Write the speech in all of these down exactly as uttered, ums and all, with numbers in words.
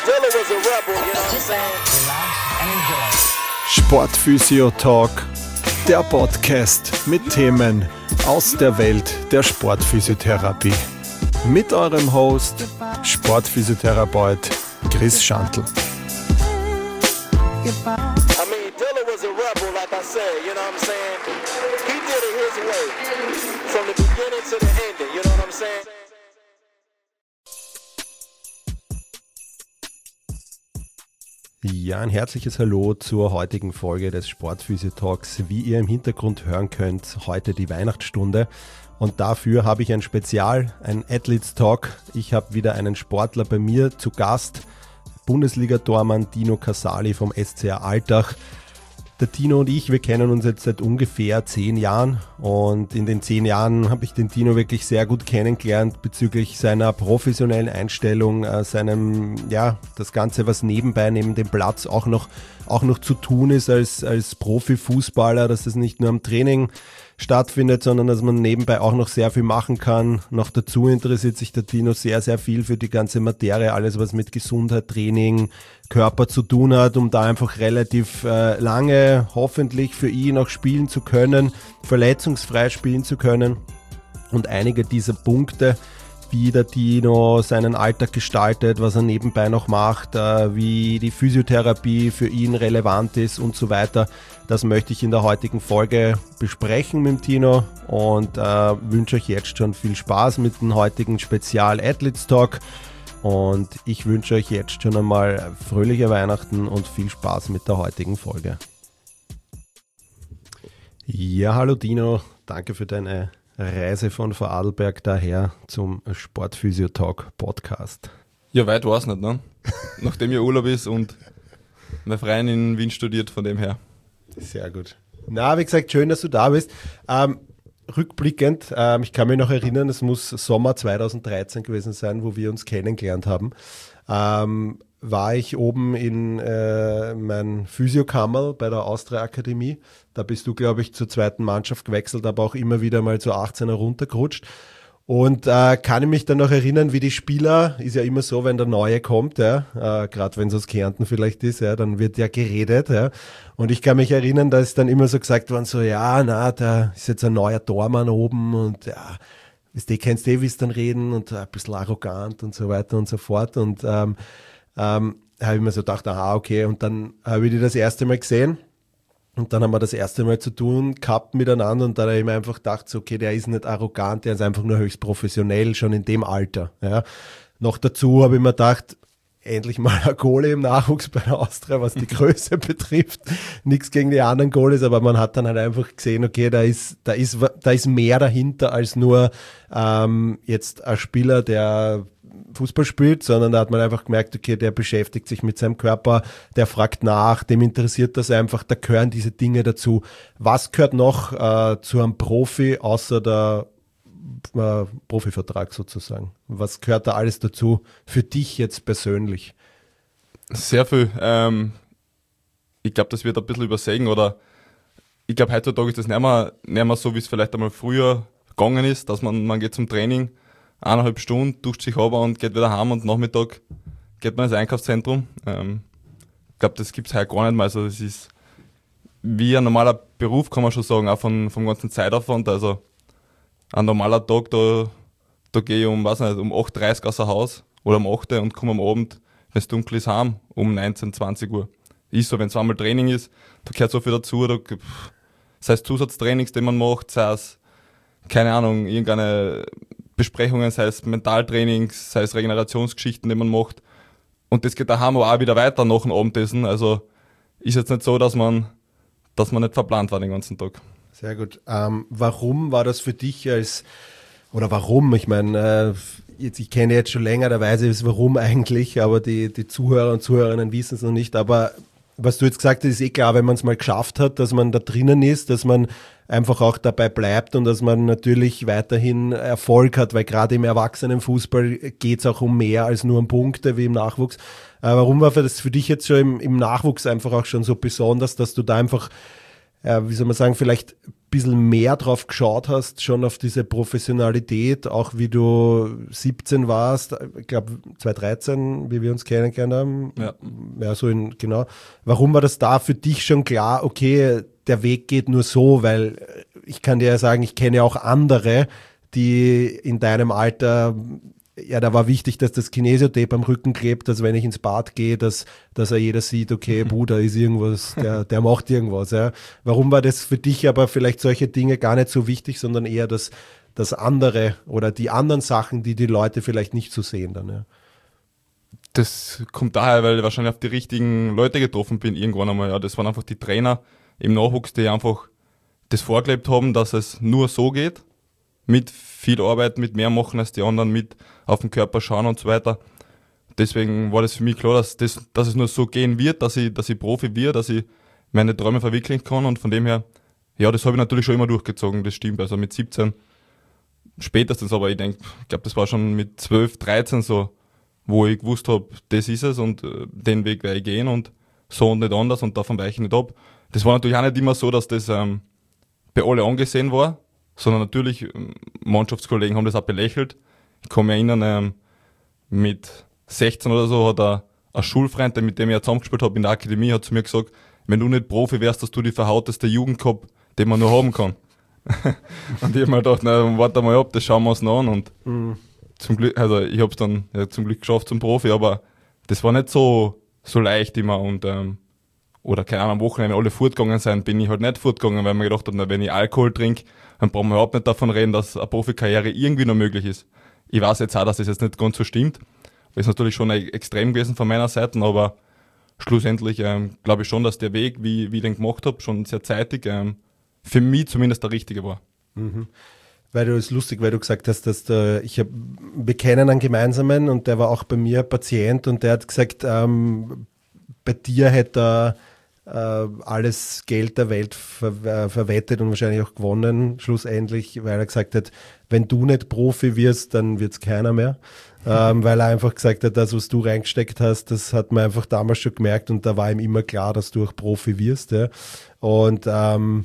Sportphysio Talk, der Podcast mit Themen aus der Welt der Sportphysiotherapie. Mit eurem Host, Sportphysiotherapeut Chris Schantl. Ja, ein herzliches Hallo zur heutigen Folge des Sportphysio Talks. Wie ihr im Hintergrund hören könnt, heute die Weihnachtsstunde. Und dafür habe ich ein Spezial, ein Athletes Talk. Ich habe wieder einen Sportler bei mir zu Gast, Bundesliga-Tormann Dino Casali vom S C R Altach. Der Dino und ich, wir kennen uns jetzt seit ungefähr zehn Jahren und in den zehn Jahren habe ich den Dino wirklich sehr gut kennengelernt bezüglich seiner professionellen Einstellung, äh, seinem, ja, das Ganze, was nebenbei neben dem Platz auch noch, auch noch zu tun ist als, als Profifußballer, dass es nicht nur am Training stattfindet, sondern dass man nebenbei auch noch sehr viel machen kann. Noch dazu interessiert sich der Dino sehr, sehr viel für die ganze Materie, alles was mit Gesundheit, Training, Körper zu tun hat, um da einfach relativ äh, lange hoffentlich für ihn auch spielen zu können, verletzungsfrei spielen zu können. Und einige dieser Punkte, wie der Dino seinen Alltag gestaltet, was er nebenbei noch macht, äh, wie die Physiotherapie für ihn relevant ist und so weiter. Das möchte ich in der heutigen Folge besprechen mit dem Dino und äh, wünsche euch jetzt schon viel Spaß mit dem heutigen Spezial Athletes Talk. Und ich wünsche euch jetzt schon einmal fröhliche Weihnachten und viel Spaß mit der heutigen Folge. Ja, hallo Dino, danke für deine Reise von Vorarlberg daher zum Sportphysio Talk Podcast. Ja, weit war es nicht, ne? Nachdem ja Urlaub ist und mein Freund in Wien studiert, von dem her. Sehr gut. Na, wie gesagt, schön, dass du da bist. Ähm, rückblickend, ähm, ich kann mich noch erinnern, es muss Sommer zweitausenddreizehn gewesen sein, wo wir uns kennengelernt haben. Ähm, war ich oben in äh, mein Physiokammerl bei der Austria Akademie. Da bist du, glaube ich, zur zweiten Mannschaft gewechselt, aber auch immer wieder mal zur achtzehner runtergerutscht. Und äh, kann ich mich dann noch erinnern, wie die Spieler, ist ja immer so, wenn der Neue kommt, ja, äh, gerade wenn es aus Kärnten vielleicht ist, ja, dann wird ja geredet. Ja. Und ich kann mich erinnern, da ist dann immer so gesagt worden, so ja, na, da ist jetzt ein neuer Tormann oben und ja, du kennst eh, wie es dann reden und ein bisschen arrogant und so weiter und so fort. Und ähm, ähm, habe ich mir so gedacht, aha, okay. Und dann habe ich die das erste Mal gesehen. Und dann haben wir das erste Mal zu tun gehabt miteinander und dann habe ich mir einfach gedacht, so, okay, der ist nicht arrogant, der ist einfach nur höchst professionell, schon in dem Alter. Ja. Noch dazu habe ich mir gedacht, endlich mal eine Kohle im Nachwuchs bei der Austria, was die Größe betrifft. Nichts gegen die anderen Goalies, aber man hat dann halt einfach gesehen, okay, da ist, da ist, da ist mehr dahinter als nur ähm, jetzt ein Spieler, der Fußball spielt, sondern da hat man einfach gemerkt, okay, der beschäftigt sich mit seinem Körper, der fragt nach, dem interessiert das einfach, da gehören diese Dinge dazu. Was gehört noch äh, zu einem Profi, außer der äh, Profivertrag sozusagen? Was gehört da alles dazu für dich jetzt persönlich? Sehr viel. Ähm, ich glaube, das wird ein bisschen übersehen oder ich glaube, heutzutage ist das nicht mehr, nicht mehr so, wie es vielleicht einmal früher gegangen ist, dass man, man geht zum Training, eineinhalb Stunden, duscht sich runter und geht wieder heim und Nachmittag geht man ins Einkaufszentrum. Ähm, ich glaube, das gibt es heute gar nicht mehr. Also das ist wie ein normaler Beruf, kann man schon sagen, auch von, vom ganzen Zeitaufwand. Also ein normaler Tag, da, da gehe ich um, weiß nicht, um acht Uhr dreißig aus dem Haus oder um acht Uhr und komme am Abend, wenn es dunkel ist, heim, um neunzehn, zwanzig Uhr. Ist so, wenn zweimal Training ist, da gehört so viel dazu. Da, sei es Zusatztrainings, die man macht, sei es, keine Ahnung, irgendeine Besprechungen, sei es Mentaltrainings, sei es Regenerationsgeschichten, die man macht. Und das geht daheim auch wieder weiter nach dem Abendessen. Also ist jetzt nicht so, dass man, dass man nicht verplant war den ganzen Tag. Sehr gut. Ähm, warum war das für dich als, oder warum, ich meine, äh, jetzt, ich kenne jetzt schon länger, da weiß ich, warum eigentlich, aber die, die Zuhörer und Zuhörerinnen wissen es noch nicht. Aber was du jetzt gesagt hast, ist eh klar, wenn man es mal geschafft hat, dass man da drinnen ist, dass man einfach auch dabei bleibt und dass man natürlich weiterhin Erfolg hat, weil gerade im Erwachsenenfußball geht es auch um mehr als nur um Punkte wie im Nachwuchs. Äh, warum war das für dich jetzt schon im, im Nachwuchs einfach auch schon so besonders, dass du da einfach, äh, wie soll man sagen, vielleicht bisschen mehr drauf geschaut hast, schon auf diese Professionalität, auch wie du siebzehn warst, ich glaube zweitausenddreizehn, wie wir uns kennengelernt haben. Ja. Ja, so in, genau. Warum war das da für dich schon klar, okay, der Weg geht nur so, weil ich kann dir ja sagen, ich kenne ja auch andere, die in deinem Alter, ja, da war wichtig, dass das Kinesiotape am Rücken klebt, dass wenn ich ins Bad gehe, dass, dass er jeder sieht, okay, Bruder ist irgendwas, der, der macht irgendwas. Ja. Warum war das für dich aber vielleicht solche Dinge gar nicht so wichtig, sondern eher das, das andere oder die anderen Sachen, die die Leute vielleicht nicht so sehen dann? Ja. Das kommt daher, weil ich wahrscheinlich auf die richtigen Leute getroffen bin irgendwann einmal. Ja, das waren einfach die Trainer im Nachwuchs, die einfach das vorgelebt haben, dass es nur so geht. Mit viel Arbeit, mit mehr machen als die anderen, mit auf den Körper schauen und so weiter. Deswegen war das für mich klar, dass, das, dass es nur so gehen wird, dass ich, dass ich Profi werde, dass ich meine Träume verwirklichen kann. Und von dem her, ja, das habe ich natürlich schon immer durchgezogen, das stimmt. Also mit siebzehn spätestens, aber ich denke, ich glaube, das war schon mit zwölf, dreizehn so, wo ich gewusst habe, das ist es und äh, den Weg werde ich gehen und so und nicht anders und davon weiche ich nicht ab. Das war natürlich auch nicht immer so, dass das ähm, bei alle angesehen war, sondern natürlich, ähm, Mannschaftskollegen haben das auch belächelt. Ich kann mich erinnern, ähm, mit sechzehn oder so hat ein, ein Schulfreund, der mit dem ich ja zusammengespielt habe in der Akademie, hat zu mir gesagt, wenn du nicht Profi wärst, dass du die verhauteste Jugend gehabt, den man nur haben kann. Und ich habe mir gedacht, na, warte mal ab, das schauen wir uns noch an. Und mhm. zum Glück, also ich habe es dann ja, zum Glück geschafft zum Profi, aber das war nicht so, so leicht immer. Und ähm, oder keine Ahnung, am Wochenende, wenn alle fortgegangen sind, bin ich halt nicht fortgegangen, weil mir gedacht habe, na, wenn ich Alkohol trinke, dann brauchen wir überhaupt nicht davon reden, dass eine Profikarriere irgendwie noch möglich ist. Ich weiß jetzt auch, dass das jetzt nicht ganz so stimmt. Das ist natürlich schon extrem gewesen von meiner Seite, aber schlussendlich ähm, glaube ich schon, dass der Weg, wie, wie ich den gemacht habe, schon sehr zeitig ähm, für mich zumindest der richtige war. Mhm. Weil du es lustig, weil du gesagt hast, dass der, ich hab, wir kennen einen gemeinsamen und der war auch bei mir Patient und der hat gesagt, ähm, bei dir hätte er äh, alles Geld der Welt ver, äh, verwettet und wahrscheinlich auch gewonnen, schlussendlich, weil er gesagt hat, wenn du nicht Profi wirst, dann wird es keiner mehr. ähm, weil er einfach gesagt hat, das, was du reingesteckt hast, das hat man einfach damals schon gemerkt und da war ihm immer klar, dass du auch Profi wirst. Ja. Und ähm,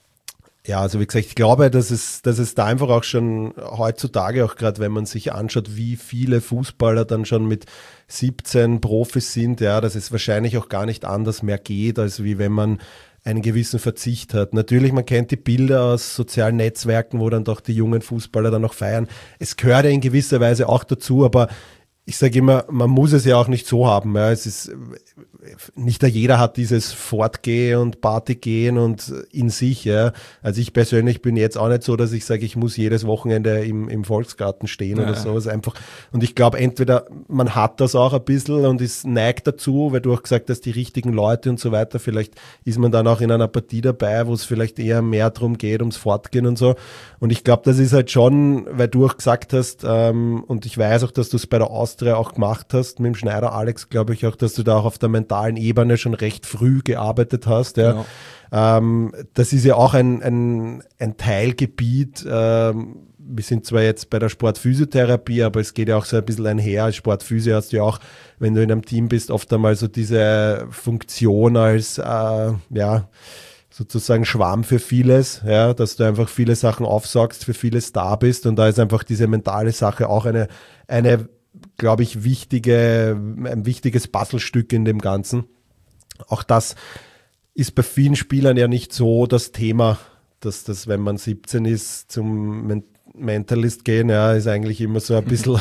ja, also wie gesagt, ich glaube, dass es, dass es da einfach auch schon heutzutage, auch gerade wenn man sich anschaut, wie viele Fußballer dann schon mit siebzehn Profis sind, ja, dass es wahrscheinlich auch gar nicht anders mehr geht, als wie wenn man einen gewissen Verzicht hat. Natürlich, man kennt die Bilder aus sozialen Netzwerken, wo dann doch die jungen Fußballer dann noch feiern. Es gehört ja in gewisser Weise auch dazu, aber ich sage immer, man muss es ja auch nicht so haben. Ja. Es ist, nicht jeder hat dieses Fortgehen und Partygehen und in sich. Ja. Also ich persönlich bin jetzt auch nicht so, dass ich sage, ich muss jedes Wochenende im, im Volksgarten stehen ja. oder so. Also einfach, und ich glaube, entweder man hat das auch ein bisschen und ist neigt dazu, weil du auch gesagt hast, die richtigen Leute und so weiter, vielleicht ist man dann auch in einer Partie dabei, wo es vielleicht eher mehr darum geht, ums Fortgehen und so. Und ich glaube, das ist halt schon, weil du auch gesagt hast, ähm, und ich weiß auch, dass du es bei der Austria auch gemacht hast, mit dem Schneider Alex, glaube ich auch, dass du da auch auf der mentalen Ebene schon recht früh gearbeitet hast. Ja. Genau. Ähm, das ist ja auch ein, ein, ein Teilgebiet. Ähm, wir sind zwar jetzt bei der Sportphysiotherapie, aber es geht ja auch so ein bisschen einher. Als Sportphysio hast du ja auch, wenn du in einem Team bist, oft einmal so diese Funktion als, äh, ja, sozusagen Schwamm für vieles, ja, dass du einfach viele Sachen aufsaugst, für vieles da bist und da ist einfach diese mentale Sache auch eine, eine, glaube ich, wichtige, ein wichtiges Puzzlestück in dem Ganzen. Auch das ist bei vielen Spielern ja nicht so das Thema, dass das, wenn man siebzehn ist, zum Men- Mentalist gehen, ja, ist eigentlich immer so ein bisschen,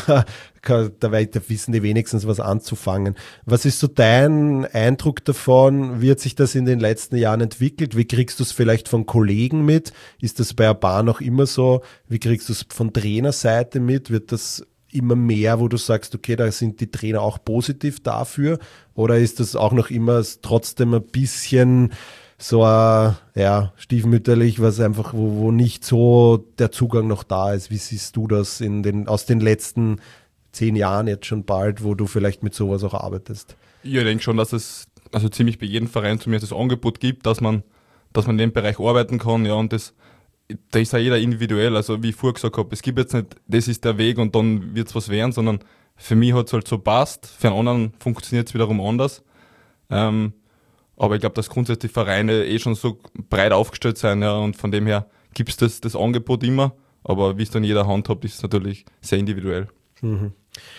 da wissen die wenigstens was anzufangen. Was ist so dein Eindruck davon? Wie hat sich das in den letzten Jahren entwickelt? Wie kriegst du es vielleicht von Kollegen mit? Ist das bei Aban noch immer so? Wie kriegst du es von Trainerseite mit? Wird das immer mehr, wo du sagst, okay, da sind die Trainer auch positiv dafür? Oder ist das auch noch immer trotzdem ein bisschen so äh, ja, stiefmütterlich, was einfach, wo, wo nicht so der Zugang noch da ist? Wie siehst du das in den, aus den letzten zehn Jahren jetzt schon bald, wo du vielleicht mit sowas auch arbeitest? Ich denke schon, dass es also ziemlich bei jedem Verein zumindest das Angebot gibt, dass man, dass man in dem Bereich arbeiten kann, ja, und das, da ist ja jeder individuell, also wie ich vorher gesagt habe, es gibt jetzt nicht, das ist der Weg und dann wird es was werden, sondern für mich hat es halt so passt, für einen anderen funktioniert es wiederum anders. Ähm, Aber ich glaube, dass grundsätzlich Vereine eh schon so breit aufgestellt sind, ja, und von dem her gibt es das, das Angebot immer, aber wie es dann jeder handhabt, ist es natürlich sehr individuell. Mhm.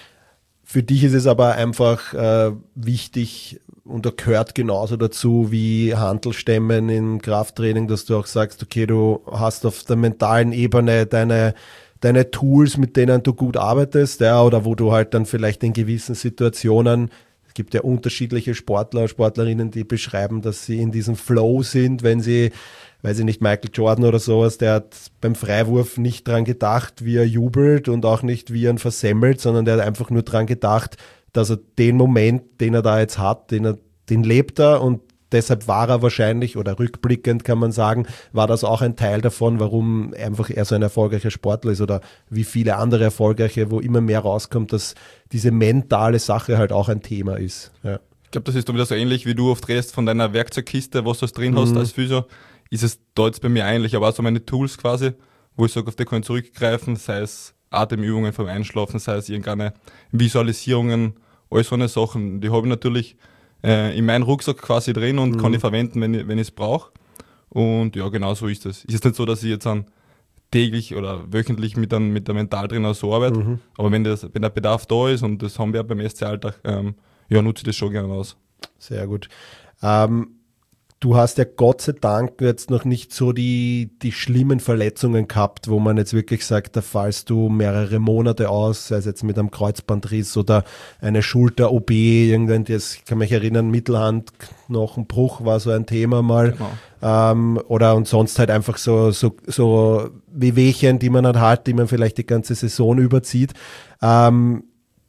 Für dich ist es aber einfach äh, wichtig und da gehört genauso dazu wie Hantelstämmen im Krafttraining, dass du auch sagst, okay, du hast auf der mentalen Ebene deine, deine Tools, mit denen du gut arbeitest, ja, oder wo du halt dann vielleicht in gewissen Situationen, es gibt ja unterschiedliche Sportler, Sportlerinnen, die beschreiben, dass sie in diesem Flow sind, wenn sie, weiß ich nicht, Michael Jordan oder sowas, der hat beim Freiwurf nicht dran gedacht, wie er jubelt und auch nicht, wie er ihn versemmelt, sondern der hat einfach nur dran gedacht, dass er den Moment, den er da jetzt hat, den er, den lebt er und deshalb war er wahrscheinlich, oder rückblickend kann man sagen, war das auch ein Teil davon, warum einfach er so ein erfolgreicher Sportler ist oder wie viele andere Erfolgreiche, wo immer mehr rauskommt, dass diese mentale Sache halt auch ein Thema ist. Ja. Ich glaube, das ist dann wieder so ähnlich, wie du oft redest von deiner Werkzeugkiste, was du drin hast Mhm. als Physio, ist es da jetzt bei mir eigentlich, aber auch so meine Tools quasi, wo ich sage, auf die kann ich zurückgreifen, sei es Atemübungen vom Einschlafen, sei es irgendeine Visualisierungen, all so eine Sachen, die habe ich natürlich äh, in meinem Rucksack quasi drin und Mhm. kann ich verwenden, wenn ich wenn ich es brauche. Und ja, genau so ist es. Ist jetzt nicht so, dass ich jetzt an täglich oder wöchentlich mit einem, mit der Mentaltrainer so arbeite, Mhm. aber wenn, das, wenn der Bedarf da ist und das haben wir beim S C-Alltag, ähm, ja, nutze ich das schon gerne aus. Sehr gut. Ähm, du hast ja Gott sei Dank jetzt noch nicht so die, die schlimmen Verletzungen gehabt, wo man jetzt wirklich sagt, da fallst du mehrere Monate aus, sei es jetzt mit einem Kreuzbandriss oder eine Schulter-O B, irgendwann, das, ich kann mich erinnern, Mittelhandknochenbruch war so ein Thema mal. Genau. Ähm, oder und sonst halt einfach so, so, so Wehwehchen, die man halt hat, die man vielleicht die ganze Saison überzieht. Ähm,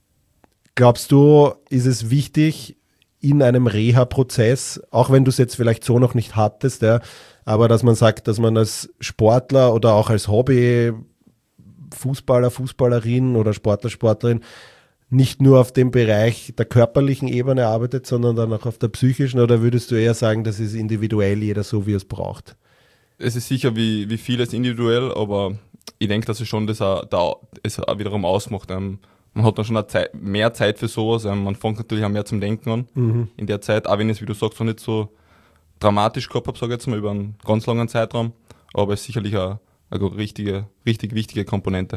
glaubst du, ist es wichtig, in einem Reha-Prozess, auch wenn du es jetzt vielleicht so noch nicht hattest, ja, aber dass man sagt, dass man als Sportler oder auch als Hobby Fußballer, Fußballerin oder Sportler, Sportlerin nicht nur auf dem Bereich der körperlichen Ebene arbeitet, sondern dann auch auf der psychischen, oder würdest du eher sagen, das ist individuell, jeder so, wie er es braucht? Es ist sicher wie, wie vieles individuell, aber ich denke, dass es schon das auch, da, es auch wiederum ausmacht. Ähm, man hat dann schon eine Zeit, mehr Zeit für sowas. Ähm, man fängt natürlich auch mehr zum Denken an Mhm. in der Zeit, auch wenn ich es, wie du sagst, noch nicht so dramatisch gehabt habe, sage ich jetzt mal, über einen ganz langen Zeitraum. Aber es ist sicherlich eine, eine richtige, richtig wichtige Komponente.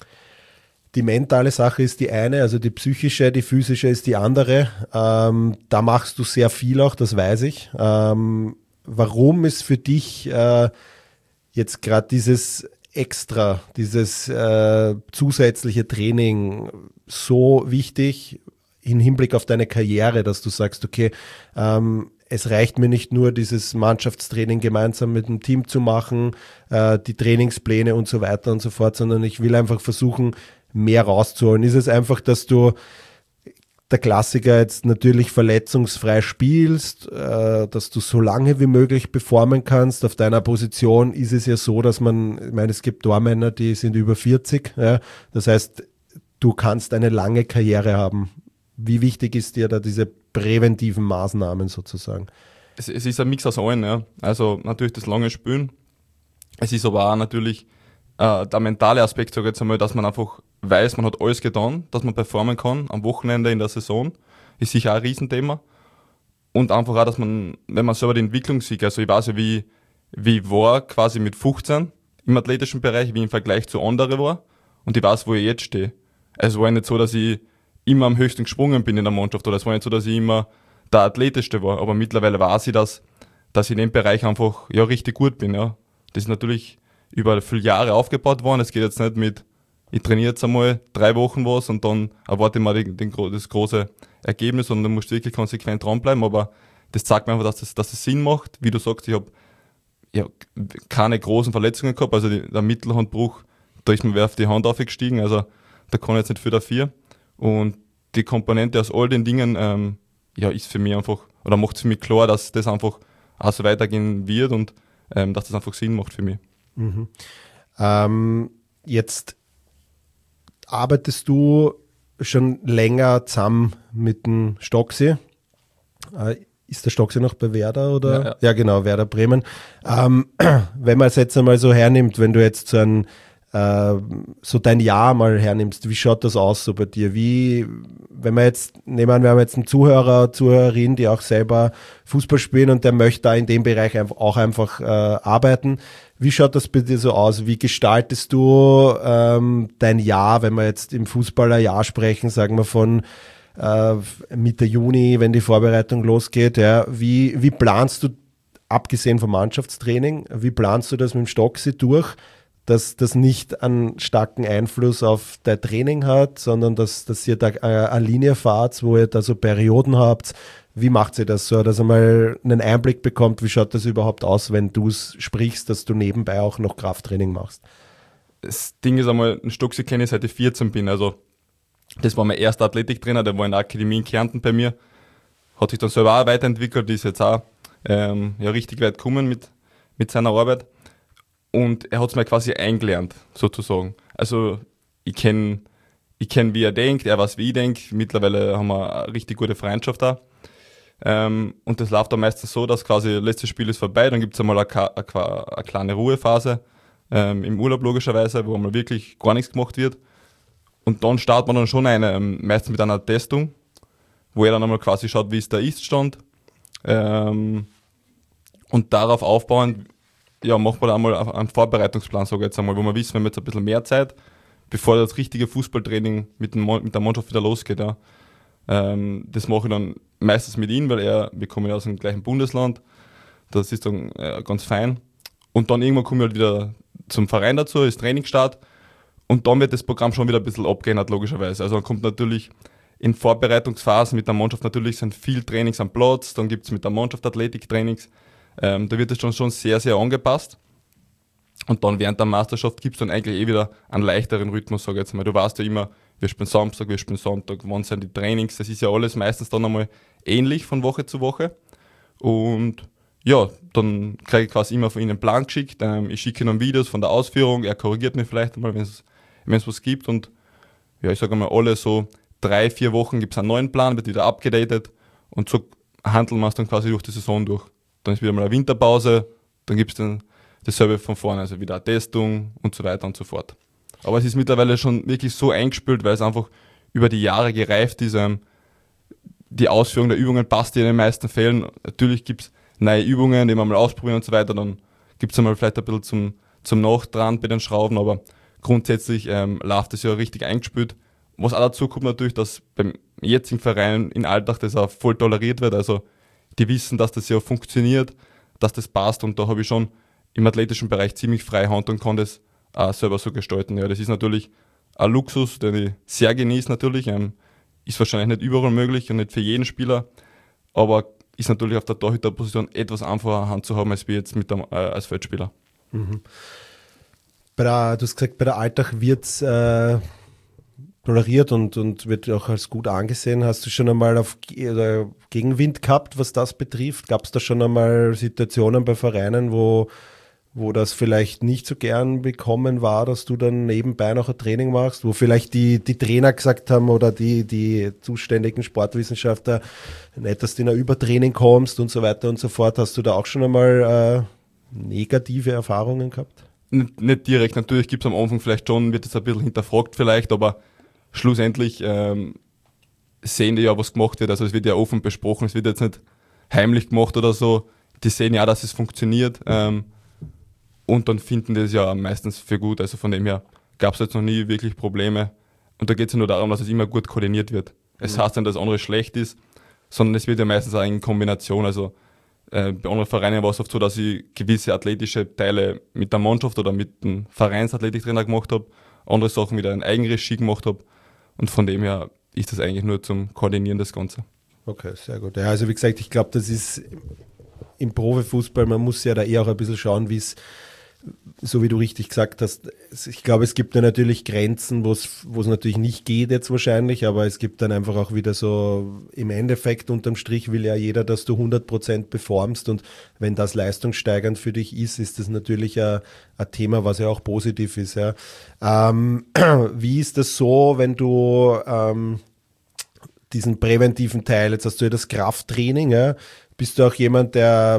Die mentale Sache ist die eine, also die psychische, die physische ist die andere. Ähm, da machst du sehr viel auch, das weiß ich. Ähm, warum ist für dich äh, jetzt gerade dieses Extra, dieses äh, zusätzliche Training so wichtig im Hinblick auf deine Karriere, dass du sagst, okay, ähm, es reicht mir nicht nur, dieses Mannschaftstraining gemeinsam mit dem Team zu machen, äh, die Trainingspläne und so weiter und so fort, sondern ich will einfach versuchen, mehr rauszuholen. Ist es einfach, dass du der Klassiker jetzt natürlich verletzungsfrei spielst, äh, dass du so lange wie möglich performen kannst. Auf deiner Position ist es ja so, dass man, ich meine, es gibt Tormänner, die sind über vierzig. Ja? Das heißt, du kannst eine lange Karriere haben. Wie wichtig ist dir da diese präventiven Maßnahmen sozusagen? Es, es ist ein Mix aus allen, ja. Also natürlich das lange Spielen. Es ist aber auch natürlich äh, der mentale Aspekt, sage ich jetzt einmal, dass man einfach weiß, man hat alles getan, dass man performen kann am Wochenende in der Saison, ist sicher auch ein Riesenthema. Und einfach auch, dass man, wenn man selber die Entwicklung sieht, also ich weiß ja, wie, wie ich war quasi mit fünfzehn im athletischen Bereich, wie ich im Vergleich zu anderen war, und ich weiß, wo ich jetzt stehe. Es war nicht so, dass ich immer am höchsten gesprungen bin in der Mannschaft, oder es war nicht so, dass ich immer der Athletischste war, aber mittlerweile weiß ich, dass, dass ich in dem Bereich einfach ja richtig gut bin. Ja. Das ist natürlich über viele Jahre aufgebaut worden. Es geht jetzt nicht mit, ich trainiere jetzt einmal drei Wochen was und dann erwarte ich mal den, den, das große Ergebnis und dann musst du wirklich konsequent dranbleiben, aber das zeigt mir einfach, dass das, dass das Sinn macht. Wie du sagst, ich habe ja, keine großen Verletzungen gehabt, also die, der Mittelhandbruch, da ist mir wer auf die Hand aufgestiegen, also da kann ich jetzt nicht viel dafür. Und die Komponente aus all den Dingen ähm, ja, ist für mich einfach, oder macht es für mich klar, dass das einfach auch so weitergehen wird und ähm, dass das einfach Sinn macht für mich. Mhm. Ähm, jetzt arbeitest du schon länger zusammen mit dem Stocksee. Äh, ist der Stocksee noch bei Werder? Oder? Ja, ja. Ja, genau, Werder Bremen. Ähm, wenn man es jetzt einmal so hernimmt, wenn du jetzt so ein äh, so dein Jahr mal hernimmst, wie schaut das aus so bei dir? Wie, wenn wir jetzt, nehmen wir an, wir haben jetzt einen Zuhörer, Zuhörerin, die auch selber Fußball spielen und der möchte da in dem Bereich einfach, auch einfach äh, arbeiten. Wie schaut das bei dir so aus? Wie gestaltest du ähm, dein Jahr, wenn wir jetzt im Fußballerjahr sprechen, sagen wir von äh, Mitte Juni, wenn die Vorbereitung losgeht, ja, wie, wie planst du, abgesehen vom Mannschaftstraining, wie planst du das mit dem Stocksee durch, dass das nicht einen starken Einfluss auf dein Training hat, sondern dass, dass ihr da eine Linie fahrt, wo ihr da so Perioden habt? Wie macht ihr das so, dass ihr mal einen Einblick bekommt, wie schaut das überhaupt aus, wenn du es sprichst, dass du nebenbei auch noch Krafttraining machst? Das Ding ist einmal, einen Stocksee kenne ich seit ich vierzehn bin, also das war mein erster Athletiktrainer, der war in der Akademie in Kärnten bei mir, hat sich dann selber auch weiterentwickelt, ist jetzt auch ähm, ja, richtig weit gekommen mit, mit seiner Arbeit und er hat es mir quasi eingelernt, sozusagen. Also ich kenne, ich kenn, wie er denkt, er weiß, wie ich denke, mittlerweile haben wir eine richtig gute Freundschaft da. Ähm, und das läuft dann meistens so, dass quasi das letzte Spiel ist vorbei, dann gibt es einmal eine, eine, eine kleine Ruhephase ähm, im Urlaub logischerweise, wo einmal wirklich gar nichts gemacht wird. Und dann startet man dann schon eine, ähm, meistens mit einer Testung, wo er dann einmal quasi schaut, wie ist der Ist-Stand. Ähm, und darauf aufbauend, ja, macht man dann einmal einen Vorbereitungsplan, sage ich jetzt einmal, wo wir wissen, wir haben jetzt ein bisschen mehr Zeit, bevor das richtige Fußballtraining mit, dem, mit der Mannschaft wieder losgeht. Ja. Ähm, das mache ich dann meistens mit ihm, weil er, wir kommen ja aus dem gleichen Bundesland, das ist dann äh, ganz fein. Und dann irgendwann komme ich halt wieder zum Verein dazu, ist Trainingsstart. Und dann wird das Programm schon wieder ein bisschen abgeändert, logischerweise. Also dann kommt natürlich in Vorbereitungsphasen mit der Mannschaft, natürlich sind viel Trainings am Platz, dann gibt es mit der Mannschaft Athletiktrainings. Ähm, da wird das schon, schon sehr, sehr angepasst. Und dann während der Meisterschaft gibt es dann eigentlich eh wieder einen leichteren Rhythmus, sage ich jetzt mal. Du weißt ja immer, wir spielen Samstag, wir spielen Sonntag, wann sind die Trainings. Das ist ja alles meistens dann einmal ähnlich von Woche zu Woche. Und ja, dann kriege ich quasi immer von ihnen einen Plan geschickt. Ähm, ich schicke ihnen Videos von der Ausführung, er korrigiert mich vielleicht mal, wenn es was gibt. Und ja, ich sage mal, alle so drei, vier Wochen gibt es einen neuen Plan, wird wieder abgedatet und so handeln wir es dann quasi durch die Saison durch. Dann ist wieder mal eine Winterpause, dann gibt es dann dasselbe von vorne, also wieder eine Testung und so weiter und so fort. Aber es ist mittlerweile schon wirklich so eingespült, weil es einfach über die Jahre gereift ist. Ähm, die Ausführung der Übungen passt in den meisten Fällen. Natürlich gibt es neue Übungen, die man mal ausprobieren und so weiter. Dann gibt es einmal vielleicht ein bisschen zum, zum Nachdran bei den Schrauben, aber grundsätzlich ähm, läuft das ja richtig eingespült. Was auch dazu kommt natürlich, dass beim jetzigen Verein im Alltag das auch voll toleriert wird. Also die wissen, dass das ja funktioniert, dass das passt und da habe ich schon im athletischen Bereich ziemlich freie Hand und kann das auch selber so gestalten. Ja, das ist natürlich ein Luxus, den ich sehr genieße natürlich. Ähm, ist wahrscheinlich nicht überall möglich und nicht für jeden Spieler, aber ist natürlich auf der Torhüterposition etwas einfacher Hand zu haben als wir jetzt mit dem, äh, als Feldspieler. Mhm. Bei der, du hast gesagt, bei der Alltag wird es äh, toleriert und, und wird auch als gut angesehen. Hast du schon einmal auf äh, Gegenwind gehabt, was das betrifft? Gab es da schon einmal Situationen bei Vereinen, wo, wo das vielleicht nicht so gern bekommen war, dass du dann nebenbei noch ein Training machst, wo vielleicht die, die Trainer gesagt haben oder die, die zuständigen Sportwissenschaftler, nicht, dass du in ein Übertraining kommst und so weiter und so fort. Hast du da auch schon einmal äh, negative Erfahrungen gehabt? Nicht, nicht direkt, natürlich gibt es am Anfang vielleicht schon, wird es ein bisschen hinterfragt vielleicht, aber schlussendlich ähm, sehen die ja, was gemacht wird. Also es wird ja offen besprochen, es wird jetzt nicht heimlich gemacht oder so. Die sehen ja, dass es funktioniert. Ähm, und dann finden die es ja meistens für gut. Also von dem her gab es jetzt noch nie wirklich Probleme. Und da geht es ja nur darum, dass es immer gut koordiniert wird. Es mhm. heißt nicht, dass das andere schlecht ist, sondern es wird ja meistens auch in Kombination. Also äh, bei anderen Vereinen war es oft so, dass ich gewisse athletische Teile mit der Mannschaft oder mit dem Vereinsathletiktrainer gemacht habe, andere Sachen wieder in Eigenregie gemacht habe. Und von dem her ist das eigentlich nur zum Koordinieren das Ganze. Okay, sehr gut. Ja, also wie gesagt, ich glaube, das ist im Profifußball, man muss ja da eher auch ein bisschen schauen, wie es, so wie du richtig gesagt hast, ich glaube, es gibt ja natürlich Grenzen, wo es wo es natürlich nicht geht jetzt wahrscheinlich, aber es gibt dann einfach auch wieder so, im Endeffekt unterm Strich will ja jeder, dass du hundert Prozent performst und wenn das leistungssteigernd für dich ist, ist das natürlich ein, ein Thema, was ja auch positiv ist. Ja. Ähm, wie ist das so, wenn du ähm, diesen präventiven Teil, jetzt hast du ja das Krafttraining, ja, bist du auch jemand, der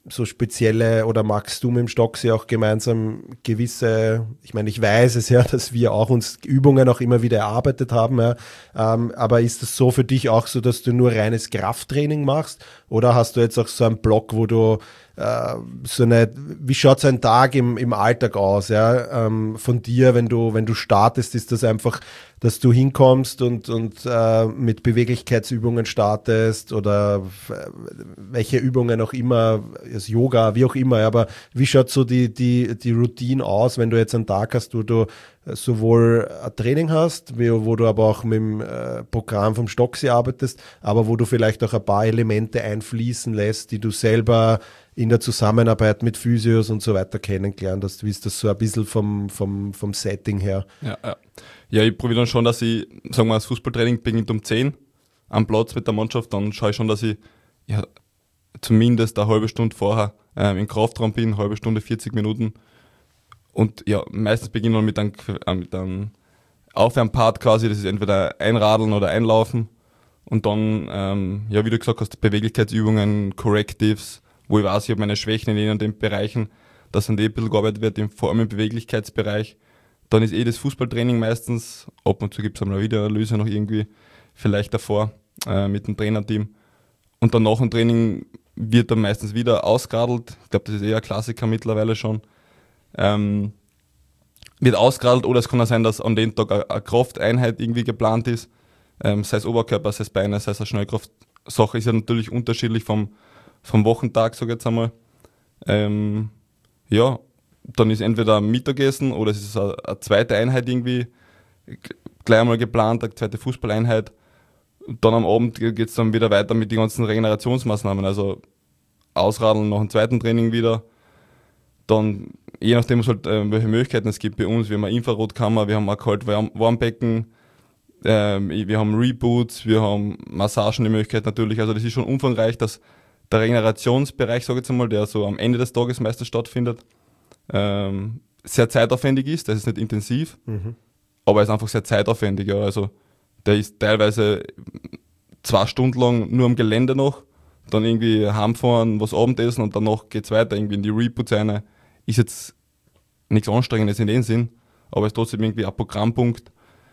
so spezielle, oder magst du mit dem Stocksee auch gemeinsam gewisse, ich meine, ich weiß es ja, dass wir auch uns Übungen auch immer wieder erarbeitet haben, ja, ähm, aber ist das so für dich auch so, dass du nur reines Krafttraining machst, oder hast du jetzt auch so einen Block, wo du äh, so eine, wie schaut so ein Tag im, im Alltag aus, ja, ähm, von dir, wenn du, wenn du startest, ist das einfach, dass du hinkommst und, und äh, mit Beweglichkeitsübungen startest oder welche Übungen auch immer, das Yoga, wie auch immer, aber wie schaut so die, die, die Routine aus, wenn du jetzt einen Tag hast, wo du sowohl ein Training hast, wie, wo du aber auch mit dem äh, Programm vom Stocksee arbeitest, aber wo du vielleicht auch ein paar Elemente einfließen lässt, die du selber in der Zusammenarbeit mit Physios und so weiter kennengelernt hast. Wie ist das so ein bisschen vom, vom, vom Setting her? Ja, ja. ja ich probiere dann schon, dass ich, sagen wir, das Fußballtraining beginnt um zehn am Platz mit der Mannschaft, dann schaue ich schon, dass ich ja, zumindest eine halbe Stunde vorher ähm, im Kraftraum bin, eine halbe Stunde, vierzig Minuten. Und ja, meistens beginnen wir mit einem, äh, mit einem Aufwärmpart quasi, das ist entweder Einradeln oder Einlaufen. Und dann, ähm, ja, wie du gesagt hast, Beweglichkeitsübungen, Correctives, wo ich weiß, ich habe meine Schwächen in den, den Bereichen, dass an die ein bisschen gearbeitet wird, vor allem im Beweglichkeitsbereich. Dann ist eh das Fußballtraining meistens, ab und zu gibt es einmal wieder eine Analyse noch irgendwie, vielleicht davor äh, mit dem Trainerteam. Und dann nach dem Training wird dann meistens wieder ausgeradelt. Ich glaube, das ist eher ein Klassiker mittlerweile schon. Ähm, wird ausgeradelt, oder es kann auch sein, dass an dem Tag eine, eine Krafteinheit irgendwie geplant ist. Ähm, sei es Oberkörper, sei es Beine, sei es eine Schnellkraftsache, ist ja natürlich unterschiedlich vom, vom Wochentag, sage ich jetzt einmal. Ähm, ja, dann ist entweder ein Mittagessen oder es ist eine, eine zweite Einheit irgendwie gleich einmal geplant, eine zweite Fußballeinheit. Dann am Abend geht es dann wieder weiter mit den ganzen Regenerationsmaßnahmen, also Ausradeln nach dem zweiten Training wieder. Dann, je nachdem, was halt, äh, welche Möglichkeiten es gibt bei uns, wir haben eine Infrarotkammer, wir haben ein Kalt-Warmbecken, ähm, wir haben Reboots, wir haben Massagen, die Möglichkeit natürlich, also das ist schon umfangreich, dass der Regenerationsbereich, sage ich jetzt einmal, der so am Ende des Tages meistens stattfindet, ähm, sehr zeitaufwendig ist, das ist nicht intensiv, mhm. aber es ist einfach sehr zeitaufwendig, ja, also der ist teilweise zwei Stunden lang nur am Gelände noch, dann irgendwie heimfahren, was Abendessen und danach geht's weiter, irgendwie in die Reboots rein. Ist jetzt nichts Anstrengendes in dem Sinn, aber es ist trotzdem irgendwie ein Programmpunkt,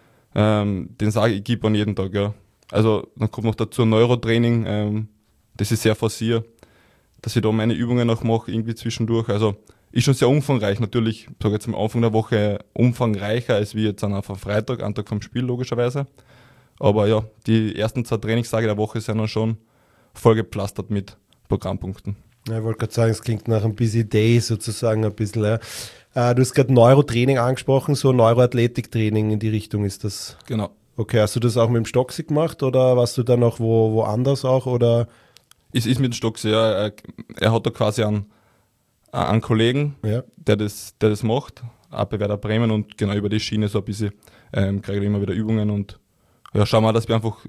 ähm, den sage ich, ich gebe an jeden Tag, ja. Also dann kommt noch dazu ein Neurotraining, ähm, das ist sehr forciert, dass ich da meine Übungen noch mache, irgendwie zwischendurch. Also ist schon sehr umfangreich, natürlich, sage jetzt am Anfang der Woche umfangreicher als wie jetzt an Freitag, am Tag vom Spiel logischerweise. Aber ja, die ersten zwei Trainingstage der Woche sind dann schon vollgepflastert mit Programmpunkten. Ja, ich wollte gerade sagen, es klingt nach einem Busy Day sozusagen ein bisschen. Ja. Äh, du hast gerade Neurotraining angesprochen, so Neuroathletiktraining in die Richtung ist das. Genau. Okay, hast du das auch mit dem Stocksee gemacht oder warst du dann noch wo, woanders auch? Oder? Es ist mit dem Stocksee, ja. Er, er hat da quasi einen, einen Kollegen, ja. der, das, der das macht, auch bei Werder Bremen, und genau über die Schiene so ein bisschen ähm, kriege ich immer wieder Übungen und ja, schauen wir, dass wir einfach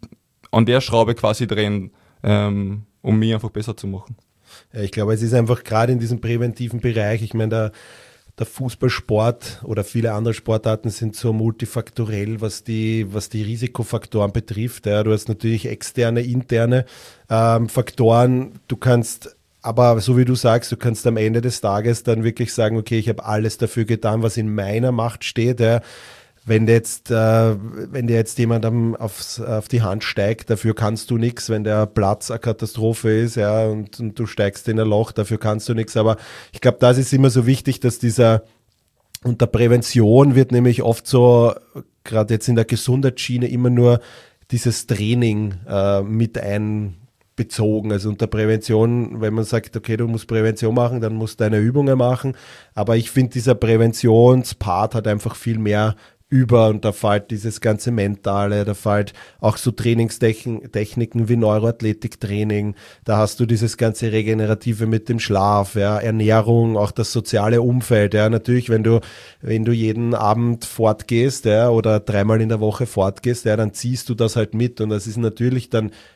an der Schraube quasi drehen, ähm, um mich einfach besser zu machen. Ja, ich glaube, es ist einfach gerade in diesem präventiven Bereich, ich meine, der, der Fußballsport oder viele andere Sportarten sind so multifaktorell, was die, was die Risikofaktoren betrifft. Ja, du hast natürlich externe, interne ähm, Faktoren. Du kannst, aber so wie du sagst, du kannst am Ende des Tages dann wirklich sagen, okay, ich habe alles dafür getan, was in meiner Macht steht. Ja. Wenn jetzt, äh, wenn dir jetzt jemand am, aufs, auf die Hand steigt, dafür kannst du nichts. Wenn der Platz eine Katastrophe ist, ja, und, und du steigst in ein Loch, dafür kannst du nichts. Aber ich glaube, das ist immer so wichtig, dass dieser, unter Prävention wird nämlich oft so, gerade jetzt in der Gesundheitsschiene, immer nur dieses Training äh, mit einbezogen. Also unter Prävention, wenn man sagt, okay, du musst Prävention machen, dann musst du deine Übungen machen. Aber ich finde, dieser Präventionspart hat einfach viel mehr über, und da fällt dieses ganze Mentale, da fällt auch so Trainingstechniken wie Neuroathletiktraining, da hast du dieses ganze Regenerative mit dem Schlaf, ja, Ernährung, auch das soziale Umfeld, ja, natürlich, wenn du, wenn du jeden Abend fortgehst, ja, oder dreimal in der Woche fortgehst, ja, dann ziehst du das halt mit, und das ist natürlich dann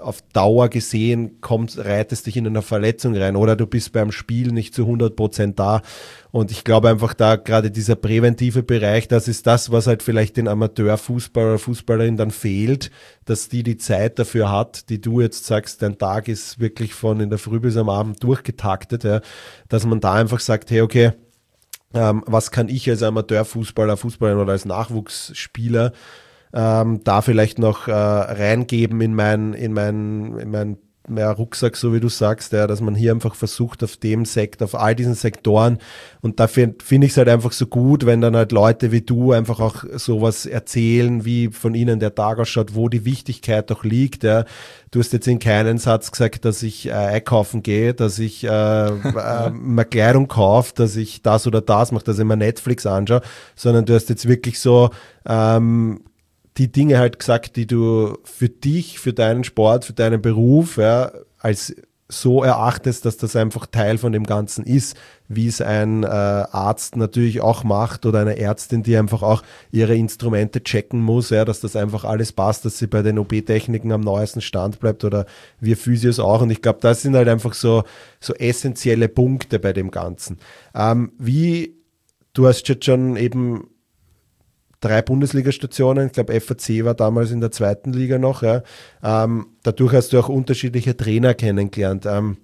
auf Dauer gesehen kommst, reitest dich in eine Verletzung rein oder du bist beim Spiel nicht zu hundert Prozent da. Und ich glaube einfach da gerade dieser präventive Bereich, das ist das, was halt vielleicht den Amateurfußballer oder Fußballerin dann fehlt, dass die die Zeit dafür hat, die du jetzt sagst, dein Tag ist wirklich von in der Früh bis am Abend durchgetaktet, ja, dass man da einfach sagt, hey, okay, ähm, was kann ich als Amateurfußballer, Fußballerin oder als Nachwuchsspieler ähm, da vielleicht noch äh, reingeben in mein, in mein, in mein ja, Rucksack, so wie du sagst, ja, dass man hier einfach versucht, auf dem Sektor, auf all diesen Sektoren, und dafür finde ich es halt einfach so gut, wenn dann halt Leute wie du einfach auch sowas erzählen, wie von ihnen der Tag ausschaut, wo die Wichtigkeit auch liegt. Ja. Du hast jetzt in keinen Satz gesagt, dass ich äh, einkaufen gehe, dass ich äh, äh, mir Kleidung kaufe, dass ich das oder das mache, dass ich mir Netflix anschaue, sondern du hast jetzt wirklich so ähm, die Dinge halt gesagt, die du für dich, für deinen Sport, für deinen Beruf ja, als so erachtest, dass das einfach Teil von dem Ganzen ist, wie es ein äh, Arzt natürlich auch macht oder eine Ärztin, die einfach auch ihre Instrumente checken muss, ja, dass das einfach alles passt, dass sie bei den O P-Techniken am neuesten Stand bleibt oder wir Physios auch. Und ich glaube, das sind halt einfach so, so essentielle Punkte bei dem Ganzen. Ähm, wie, du hast jetzt schon eben drei Bundesliga-Stationen, ich glaube F A C war damals in der zweiten Liga noch, ja. Ähm, dadurch hast du auch unterschiedliche Trainer kennengelernt. Ähm,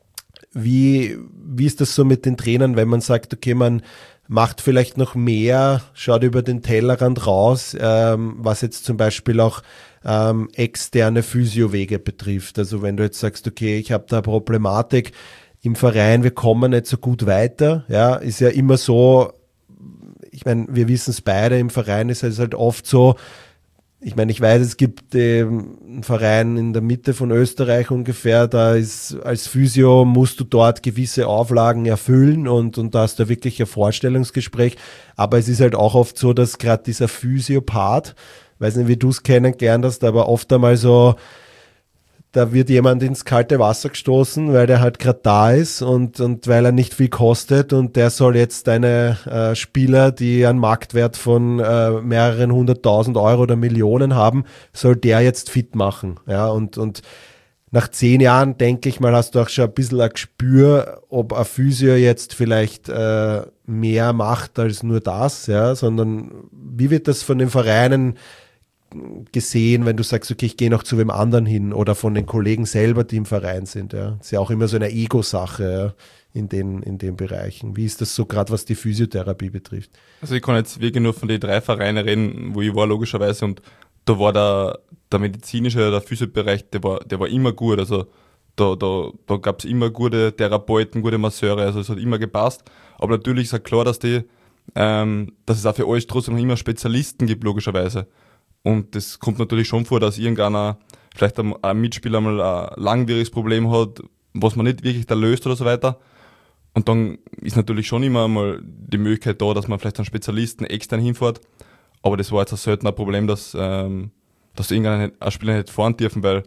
wie, wie ist das so mit den Trainern, wenn man sagt, okay, man macht vielleicht noch mehr, schaut über den Tellerrand raus, ähm, was jetzt zum Beispiel auch ähm, externe Physiowege betrifft. Also wenn du jetzt sagst, okay, ich habe da eine Problematik im Verein, wir kommen nicht so gut weiter, ja, ist ja immer so. Ich meine, wir wissen es beide, im Verein ist es halt oft so, ich meine, ich weiß, es gibt ähm, einen Verein in der Mitte von Österreich ungefähr, da ist als Physio musst du dort gewisse Auflagen erfüllen und, und da hast du wirklich ein Vorstellungsgespräch, aber es ist halt auch oft so, dass gerade dieser Physio-Part, weiß nicht, wie du es kennengelernt hast, aber oft einmal so, da wird jemand ins kalte Wasser gestoßen, weil der halt gerade da ist und, und weil er nicht viel kostet und der soll jetzt deine äh, Spieler, die einen Marktwert von äh, mehreren hunderttausend Euro oder Millionen haben, soll der jetzt fit machen. Ja, und, und nach zehn Jahren, denke ich mal, hast du auch schon ein bisschen ein Gespür, ob ein Physio jetzt vielleicht äh, mehr macht als nur das, ja, sondern wie wird das von den Vereinen gesehen, wenn du sagst, okay, ich gehe noch zu wem anderen hin oder von den Kollegen selber, die im Verein sind. Ja. Das ist ja auch immer so eine Ego-Sache ja, in den, in den Bereichen. Wie ist das so gerade, was die Physiotherapie betrifft? Also ich kann jetzt wirklich nur von den drei Vereinen reden, wo ich war logischerweise und da war der, der medizinische, der Physiobereich, der war, der war immer gut. Also da, da, da gab es immer gute Therapeuten, gute Masseure, also es hat immer gepasst. Aber natürlich ist ja klar, dass die, ähm, dass es auch für alles trotzdem immer Spezialisten gibt, logischerweise. Und das kommt natürlich schon vor, dass irgendeiner, vielleicht ein, ein Mitspieler mal ein langwieriges Problem hat, was man nicht wirklich da löst oder so weiter. Und dann ist natürlich schon immer mal die Möglichkeit da, dass man vielleicht einen Spezialisten extern hinfährt. Aber das war jetzt ein seltener Problem, dass, ähm, dass irgendein Spieler nicht fahren dürfen, weil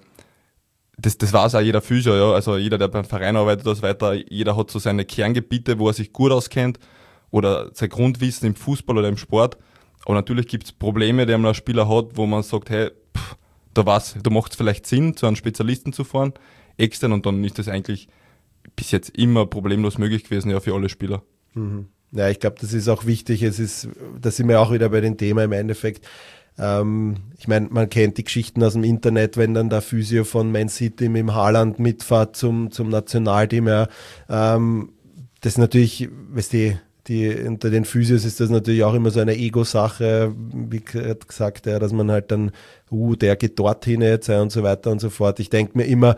das, das weiß auch jeder Physio, ja. Also jeder, der beim Verein arbeitet oder so weiter, jeder hat so seine Kerngebiete, wo er sich gut auskennt oder sein Grundwissen im Fußball oder im Sport. Aber natürlich gibt es Probleme, die ein Spieler hat, wo man sagt, hey, pff, da was, da macht es vielleicht Sinn, zu einem Spezialisten zu fahren, extern, und dann ist das eigentlich bis jetzt immer problemlos möglich gewesen, ja, für alle Spieler. Mhm. Ja, ich glaube, das ist auch wichtig. Es ist, da sind wir auch wieder bei dem Thema im Endeffekt. Ähm, ich meine, man kennt die Geschichten aus dem Internet, wenn dann der Physio von Man City mit dem Haaland mitfährt zum, zum Nationalteam. Ja. Ähm, das ist natürlich, weißt du, Die, unter den Physios ist das natürlich auch immer so eine Ego-Sache, wie gesagt, ja, dass man halt dann, uh, der geht dorthin jetzt ja, und so weiter und so fort. Ich denke mir immer,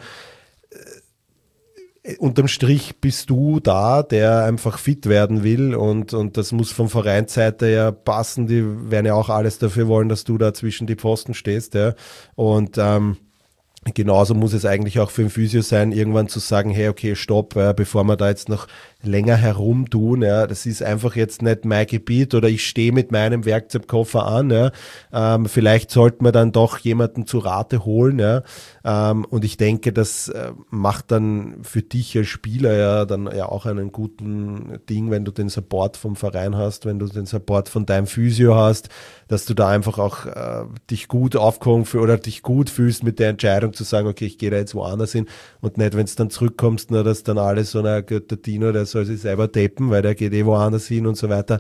äh, unterm Strich bist du da, der einfach fit werden will und, und das muss von Vereinsseite ja passen. Die werden ja auch alles dafür wollen, dass du da zwischen die Pfosten stehst. Ja. Und ähm, genauso muss es eigentlich auch für den Physio sein, irgendwann zu sagen, hey, okay, stopp, ja, bevor wir da jetzt noch länger herumtun, ja, das ist einfach jetzt nicht mein Gebiet oder ich stehe mit meinem Werkzeugkoffer an, ja, ähm, vielleicht sollten wir dann doch jemanden zu Rate holen, ja, ähm, und ich denke, das äh, macht dann für dich als Spieler ja dann ja auch einen guten Ding, wenn du den Support vom Verein hast, wenn du den Support von deinem Physio hast, dass du da einfach auch äh, dich gut aufgehoben fühlst oder dich gut fühlst mit der Entscheidung, Entscheidung zu sagen, okay, ich gehe da jetzt woanders hin und nicht, wenn es dann zurückkommst, nur dass dann alle so, na, der Dino, der soll sich selber tapen, weil der geht eh woanders hin und so weiter.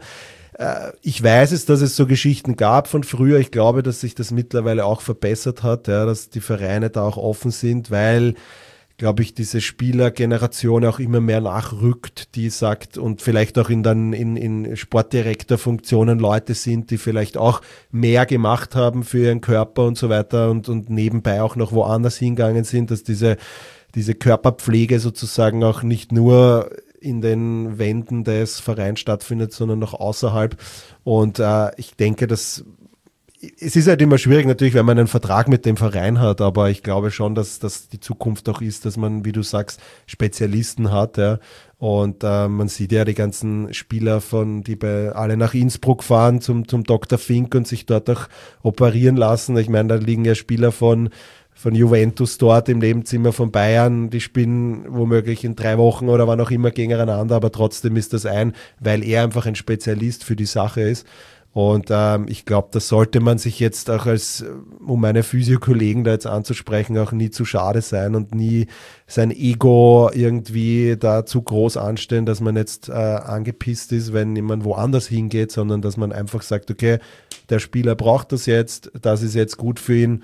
Ich weiß es, dass es so Geschichten gab von früher. Ich glaube, dass sich das mittlerweile auch verbessert hat, ja, dass die Vereine da auch offen sind, weil, glaube ich, diese Spielergeneration auch immer mehr nachrückt, die sagt und vielleicht auch in dann in, in Sportdirektorfunktionen Leute sind, die vielleicht auch mehr gemacht haben für ihren Körper und so weiter und, und nebenbei auch noch woanders hingegangen sind, dass diese, diese Körperpflege sozusagen auch nicht nur in den Wänden des Vereins stattfindet, sondern noch außerhalb. Und äh, ich denke, dass es ist halt immer schwierig natürlich, wenn man einen Vertrag mit dem Verein hat, aber ich glaube schon, dass das die Zukunft auch ist, dass man, wie du sagst, Spezialisten hat, ja. Und äh, man sieht ja die ganzen Spieler von, die bei alle nach Innsbruck fahren zum, zum Doktor Fink und sich dort auch operieren lassen. Ich meine, da liegen ja Spieler von von Juventus dort im Nebenzimmer von Bayern, die spielen womöglich in drei Wochen oder wann auch immer gegeneinander, aber trotzdem ist das ein, weil er einfach ein Spezialist für die Sache ist. Und ähm, ich glaube, das sollte man sich jetzt auch als, um meine Physio-Kollegen da jetzt anzusprechen, auch nie zu schade sein und nie sein Ego irgendwie da zu groß anstellen, dass man jetzt äh, angepisst ist, wenn jemand woanders hingeht, sondern dass man einfach sagt, okay, der Spieler braucht das jetzt, das ist jetzt gut für ihn.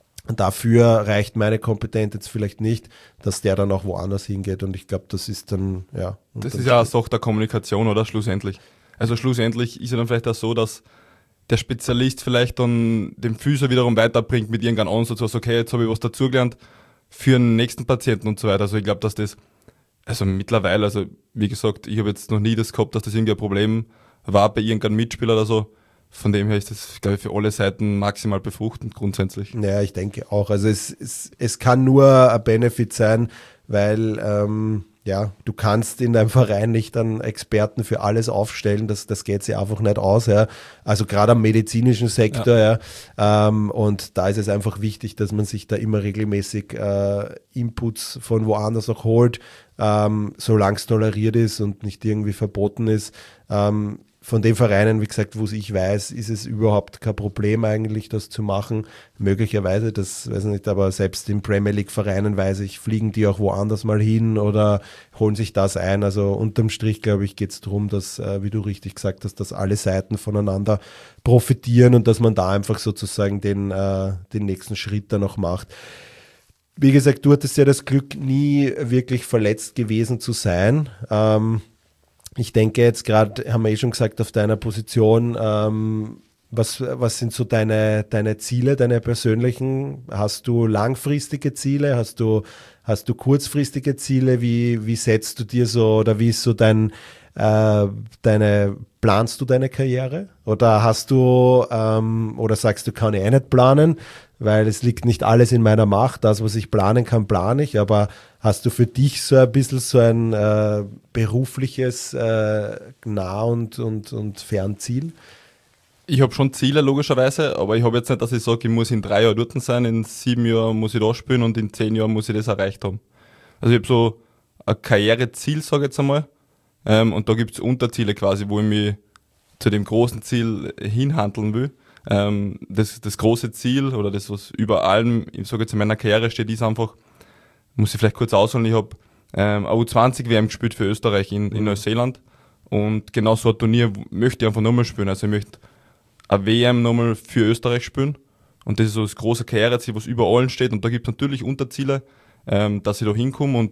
Dafür reicht meine Kompetenz jetzt vielleicht nicht, dass der dann auch woanders hingeht und ich glaube, das ist dann, ja. Das ist ja eine Sache der Kommunikation, oder? Schlussendlich. Also schlussendlich ist ja dann vielleicht auch so, dass der Spezialist vielleicht dann den Physio wiederum weiterbringt mit irgendeinem Ansatz, was okay, jetzt habe ich was dazugelernt für den nächsten Patienten und so weiter. Also ich glaube, dass das, also mittlerweile, also wie gesagt, ich habe jetzt noch nie das gehabt, dass das irgendwie ein Problem war bei irgendeinem Mitspieler oder so. Von dem her ist das, glaube ich, für alle Seiten maximal befruchtend grundsätzlich. Ja, ich denke auch. Also es, es, es kann nur ein Benefit sein, weil ähm, ja, du kannst in deinem Verein nicht dann Experten für alles aufstellen. Das, das geht sich einfach nicht aus. Ja. Also gerade am medizinischen Sektor. Ja. Ja. Ähm, und da ist es einfach wichtig, dass man sich da immer regelmäßig äh, Inputs von woanders auch holt, ähm, solange es toleriert ist und nicht irgendwie verboten ist. Ähm, Von den Vereinen, wie gesagt, wo ich weiß, ist es überhaupt kein Problem eigentlich, das zu machen. Möglicherweise, das weiß ich nicht, aber selbst in Premier League Vereinen weiß ich, fliegen die auch woanders mal hin oder holen sich das ein. Also unterm Strich, glaube ich, geht es darum, dass, äh, wie du richtig gesagt hast, dass alle Seiten voneinander profitieren und dass man da einfach sozusagen den, äh, den nächsten Schritt dann auch macht. Wie gesagt, du hattest ja das Glück, nie wirklich verletzt gewesen zu sein. Ähm, Ich denke jetzt gerade, haben wir eh schon gesagt, auf deiner Position, ähm, was, was sind so deine, deine Ziele, deine persönlichen? Hast du langfristige Ziele? Hast du, hast du kurzfristige Ziele? Wie, wie setzt du dir so, oder wie ist so dein, äh, deine, planst du deine Karriere? Oder hast du, ähm, oder sagst du, kann ich eh nicht planen? Weil es liegt nicht alles in meiner Macht. Das, was ich planen kann, plane ich. Aber hast du für dich so ein bisschen so ein äh, berufliches äh, Nah- und, und, und Fernziel? Ich habe schon Ziele, logischerweise, aber ich habe jetzt nicht, dass ich sage, ich muss in drei Jahren dort sein, in sieben Jahren muss ich da spielen und in zehn Jahren muss ich das erreicht haben. Also ich habe so ein Karriereziel, sage ich jetzt einmal. Ähm, und da gibt es Unterziele quasi, wo ich mich zu dem großen Ziel hinhandeln will. Ähm, das, das große Ziel oder das, was über allem, ich sage jetzt in meiner Karriere steht, ist einfach, muss ich vielleicht kurz ausholen, ich habe ähm, eine U zwanzig W M gespielt für Österreich in, in Neuseeland und genau so ein Turnier möchte ich einfach nochmal spielen. Also ich möchte eine W M nochmal für Österreich spielen und das ist so das große Karriereziel, was über allen steht und da gibt es natürlich Unterziele, ähm, dass ich da hinkomme und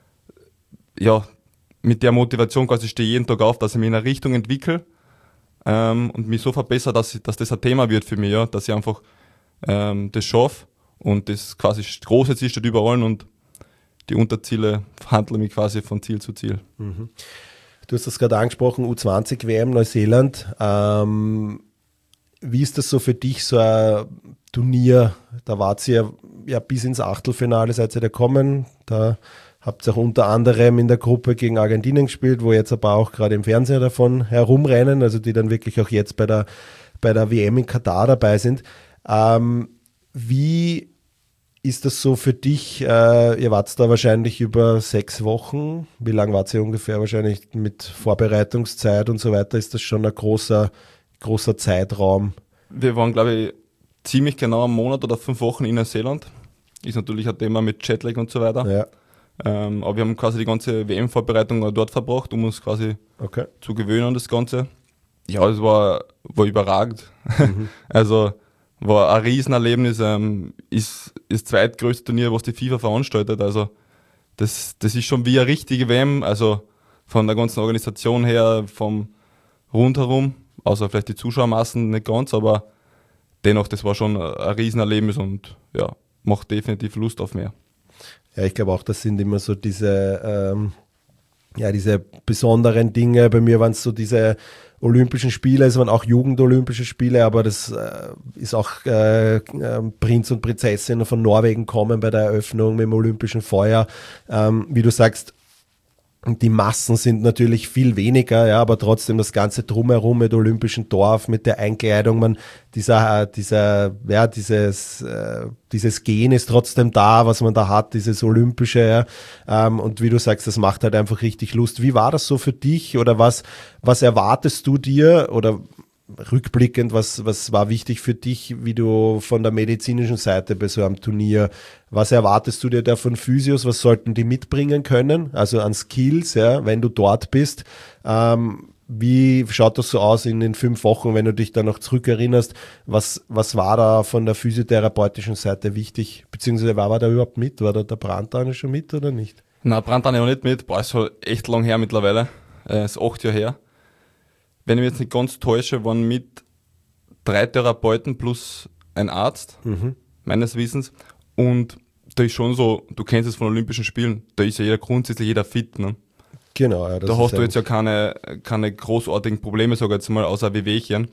ja, mit der Motivation quasi stehe ich jeden Tag auf, dass ich mich in eine Richtung entwickle ähm, und mich so verbessere, dass, ich, dass das ein Thema wird für mich, ja, dass ich einfach ähm, das schaffe und das quasi große Ziel steht über allen und die Unterziele verhandeln mich quasi von Ziel zu Ziel. Mhm. Du hast das gerade angesprochen, U zwanzig W M Neuseeland. Ähm, wie ist das so für dich, so ein Turnier? Da wart ihr ja bis ins Achtelfinale, seid ihr da gekommen. Da habt ihr auch unter anderem in der Gruppe gegen Argentinien gespielt, wo jetzt aber auch gerade im Fernsehen davon herumrennen, also die dann wirklich auch jetzt bei der, bei der W M in Katar dabei sind. Ähm, wie ist das so für dich? Äh, ihr wart da wahrscheinlich über sechs Wochen. Wie lange wart ihr ungefähr? Wahrscheinlich mit Vorbereitungszeit und so weiter. Ist das schon ein großer, großer Zeitraum? Wir waren, glaube ich, ziemlich genau einen Monat oder fünf Wochen in Neuseeland. ist natürlich ein Thema mit Jetlag und so weiter. Ja. Ähm, aber wir haben quasi die ganze W M-Vorbereitung dort verbracht, um uns quasi Okay. zu gewöhnen an das Ganze. Ja, es war, war überragend. Mhm. Also war ein Riesenerlebnis. Ähm, ist das zweitgrößte Turnier, was die FIFA veranstaltet. Also das, das ist schon wie eine richtige W M. Also von der ganzen Organisation her, vom Rundherum, außer vielleicht die Zuschauermassen nicht ganz, aber dennoch, das war schon ein Riesenerlebnis und ja, macht definitiv Lust auf mehr. Ja, ich glaube auch, das sind immer so diese, ähm, ja, diese besonderen Dinge. Bei mir waren es so diese Olympischen Spiele, es waren auch Jugend-Olympische Spiele, aber das äh, ist auch äh, äh, Prinz und Prinzessin von Norwegen kommen bei der Eröffnung mit dem Olympischen Feuer. Ähm, wie du sagst, die Massen sind natürlich viel weniger, ja, aber trotzdem das Ganze drumherum mit Olympischen Dorf, mit der Einkleidung, man, dieser, dieser, ja, dieses, äh, dieses Gen ist trotzdem da, was man da hat, dieses Olympische, ja, ähm, und wie du sagst, das macht halt einfach richtig Lust. Wie war das so für dich oder was, was erwartest du dir oder rückblickend, was, was war wichtig für dich, wie du von der medizinischen Seite bei so einem Turnier, was erwartest du dir da von Physios, was sollten die mitbringen können, also an Skills, ja, wenn du dort bist, ähm, wie schaut das so aus in den fünf Wochen, wenn du dich da noch zurückerinnerst, was, was war da von der physiotherapeutischen Seite wichtig, beziehungsweise war, war da überhaupt mit, war da der Brandtane schon mit oder nicht? Nein, Brandtane auch nicht mit, boah, ist schon echt lang her mittlerweile, äh, ist acht Jahre her. Wenn ich mich jetzt nicht ganz täusche, waren mit drei Therapeuten plus ein Arzt, Mhm. meines Wissens. Und da ist schon so, du kennst es von Olympischen Spielen, da ist ja jeder grundsätzlich jeder fit. Ne? Genau, ja, das Da ist hast du ein- jetzt ja keine, keine großartigen Probleme, sage ich jetzt mal, außer Wehwehchen.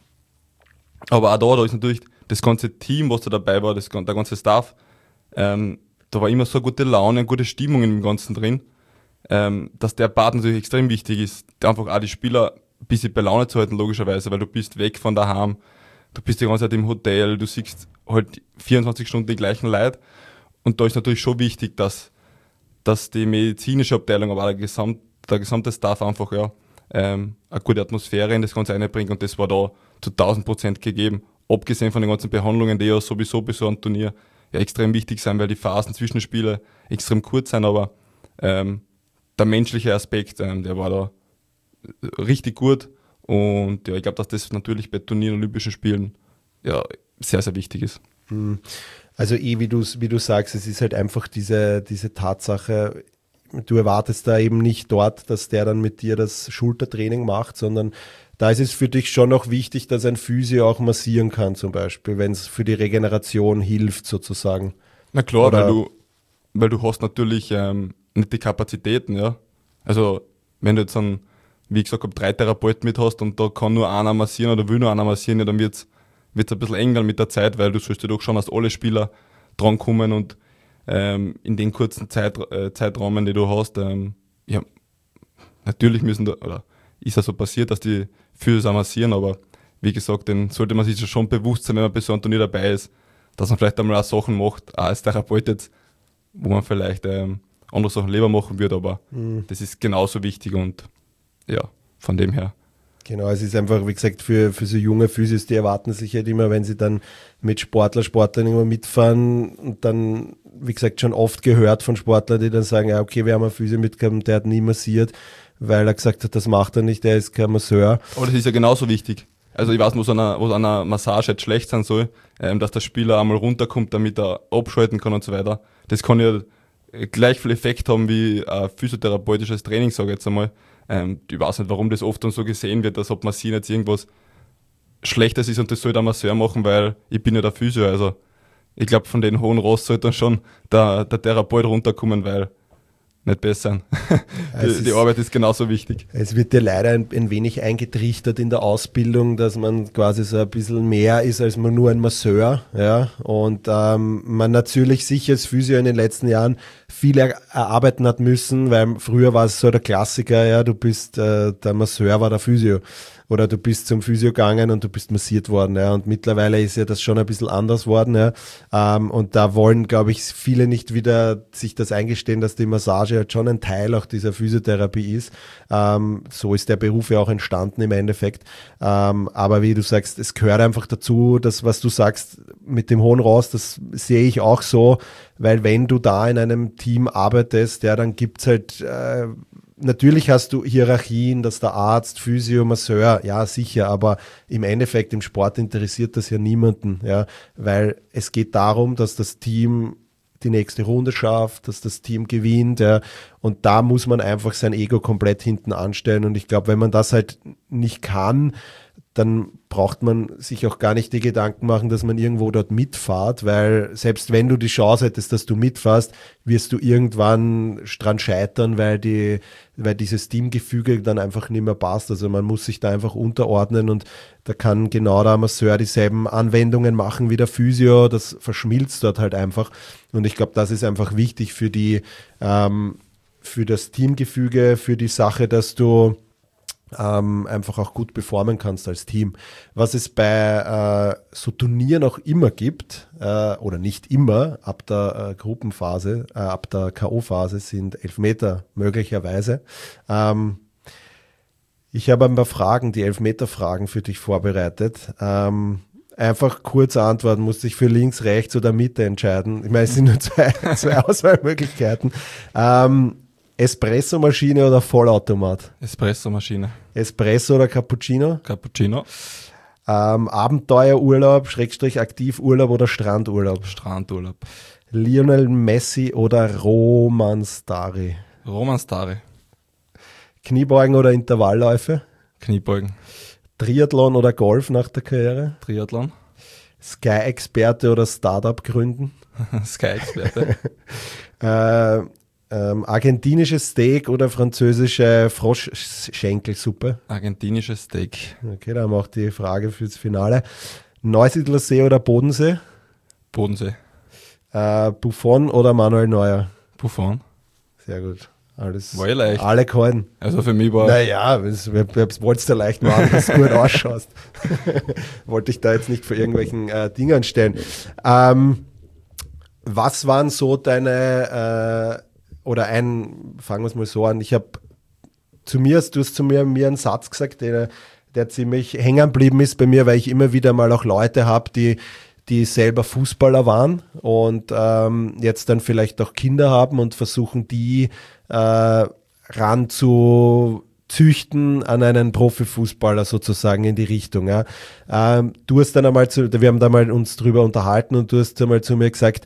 Aber auch da, da ist natürlich das ganze Team, was da dabei war, das, der ganze Staff, ähm, da war immer so eine gute Laune, eine gute Stimmung im Ganzen drin, ähm, dass der Part natürlich extrem wichtig ist, einfach auch die Spieler ein bisschen bei Laune zu halten, logischerweise, weil du bist weg von daheim, du bist die ganze Zeit im Hotel, du siehst halt vierundzwanzig Stunden die gleichen Leute und da ist natürlich schon wichtig, dass, dass die medizinische Abteilung, aber auch der, Gesamt, der gesamte Staff einfach ja, ähm, eine gute Atmosphäre in das Ganze einbringt und das war da zu tausend Prozent gegeben, abgesehen von den ganzen Behandlungen, die ja sowieso bei so einem Turnier ja extrem wichtig sind, weil die Phasen zwischen Spielen extrem kurz sind, aber ähm, der menschliche Aspekt, ähm, der war da richtig gut und ja, ich glaube, dass das natürlich bei Turnieren, Olympischen Spielen ja sehr, sehr wichtig ist. Also eh, wie du, wie du sagst, es ist halt einfach diese, diese Tatsache, du erwartest da eben nicht dort, dass der dann mit dir das Schultertraining macht, sondern da ist es für dich schon noch wichtig, dass ein Physio auch massieren kann zum Beispiel, wenn es für die Regeneration hilft sozusagen. Na klar, Oder- weil du, weil du hast natürlich ähm, nicht die Kapazitäten, ja. Also wenn du jetzt einen, wie gesagt, habe, drei Therapeuten mit hast und da kann nur einer massieren oder will nur einer massieren, ja, dann wird es ein bisschen eng dann mit der Zeit, weil du sollst ja doch schauen, dass alle Spieler drankommen und ähm, in den kurzen Zeit, äh, Zeitrahmen, die du hast, ähm, ja, natürlich müssen da, oder ist ja so passiert, dass die Physios auch massieren, aber wie gesagt, dann sollte man sich schon bewusst sein, wenn man bei so einem Turnier dabei ist, dass man vielleicht einmal auch Sachen macht, auch als Therapeut jetzt, wo man vielleicht ähm, andere Sachen lieber machen würde, aber Mhm. das ist genauso wichtig und ja, von dem her. Genau, es ist einfach, wie gesagt, für, für so junge Physios, die erwarten sich halt immer, wenn sie dann mit Sportler, Sportlern immer mitfahren und dann, wie gesagt, schon oft gehört von Sportlern, die dann sagen, ja, okay, wir haben einen Physio mitgehabt, der hat nie massiert, weil er gesagt hat, das macht er nicht, der ist kein Masseur. Aber das ist ja genauso wichtig. Also ich weiß, wo es an einer, wo es an einer Massage jetzt schlecht sein soll, ähm, dass der Spieler einmal runterkommt, damit er abschalten kann und so weiter. Das kann ja gleich viel Effekt haben wie ein physiotherapeutisches Training, sage ich jetzt einmal. Ähm, ich weiß nicht, warum das oft dann so gesehen wird, als ob Massieren jetzt irgendwas Schlechtes ist und das soll der Masseur machen, weil ich bin ja der Physio. Also ich glaube, von den hohen Ross sollte dann schon der, der Therapeut runterkommen, weil nicht besser. Es die, die ist- Arbeit ist genauso wichtig. Es wird dir leider ein, ein wenig eingetrichtert in der Ausbildung, dass man quasi so ein bisschen mehr ist als man nur ein Masseur. Ja? Und ähm, man natürlich sich als Physio in den letzten Jahren viel er erarbeiten hat müssen, weil früher war es so der Klassiker, ja, du bist, äh, der Masseur war der Physio. oder du bist zum Physio gegangen und du bist massiert worden. Ja. Und mittlerweile ist ja das schon ein bisschen anders worden. Ja. Ähm, und da wollen, glaube ich, viele nicht wieder sich das eingestehen, dass die Massage halt schon ein Teil auch dieser Physiotherapie ist. Ähm, so ist der Beruf ja auch entstanden im Endeffekt. Ähm, aber wie du sagst, es gehört einfach dazu, das, was du sagst mit dem hohen Ross, das sehe ich auch so, weil wenn du da in einem Team arbeitest, ja, dann gibt's halt, äh, natürlich hast du Hierarchien, dass der Arzt, Physio, Masseur, ja sicher, aber im Endeffekt im Sport interessiert das ja niemanden, ja, weil es geht darum, dass das Team die nächste Runde schafft, dass das Team gewinnt, ja, und da muss man einfach sein Ego komplett hinten anstellen und ich glaube, wenn man das halt nicht kann, dann braucht man sich auch gar nicht die Gedanken machen, dass man irgendwo dort mitfahrt, weil selbst wenn du die Chance hättest, dass du mitfährst, wirst du irgendwann dran scheitern, weil die, weil dieses Teamgefüge dann einfach nicht mehr passt. Also man muss sich da einfach unterordnen und da kann genau der Masseur dieselben Anwendungen machen wie der Physio, das verschmilzt dort halt einfach. Und ich glaube, das ist einfach wichtig für die, ähm, für das Teamgefüge, für die Sache, dass du Ähm, einfach auch gut performen kannst als Team. Was es bei äh, so Turnieren auch immer gibt, äh, oder nicht immer, ab der äh, Gruppenphase, äh, ab der K O-Phase sind Elfmeter möglicherweise. Ähm, ich habe ein paar Fragen, die Elfmeter-Fragen für dich vorbereitet. Ähm, einfach kurz antworten, musst dich für links, rechts oder Mitte entscheiden. Ich meine, es sind nur zwei, zwei Auswahlmöglichkeiten. Ähm, Espresso-Maschine oder Vollautomat? Espresso-Maschine. Espresso oder Cappuccino? Cappuccino. Ähm, Abenteuerurlaub, Schrägstrich Aktivurlaub oder Strandurlaub? Strandurlaub. Lionel Messi oder Roman Stari? Roman Stari. Kniebeugen oder Intervallläufe? Kniebeugen. Triathlon oder Golf nach der Karriere? Triathlon. Sky-Experte oder Startup gründen? Sky-Experte. äh, Ähm, argentinisches Steak oder französische Froschschenkelsuppe? Argentinisches Steak. Okay, da haben wir auch die Frage fürs Finale. Neusiedler See oder Bodensee? Bodensee. Äh, Buffon oder Manuel Neuer? Buffon. Sehr gut. Alles, war ja leicht. Alle gehalten. Also für mich war... Naja, ich wollte es dir leicht machen, dass du gut ausschaust. Wollte ich da jetzt nicht vor irgendwelchen äh, Dingern stellen. Ähm, was waren so deine... Äh, oder ein, fangen wir es mal so an, ich habe zu mir, du hast zu mir, mir einen Satz gesagt, der, der ziemlich hängen geblieben ist bei mir, weil ich immer wieder mal auch Leute habe, die, die selber Fußballer waren und ähm, jetzt dann vielleicht auch Kinder haben und versuchen, die äh, ran zu züchten an einen Profifußballer sozusagen in die Richtung. Ja. Ähm, du hast dann einmal, zu, wir haben da mal uns drüber unterhalten und du hast einmal zu mir gesagt,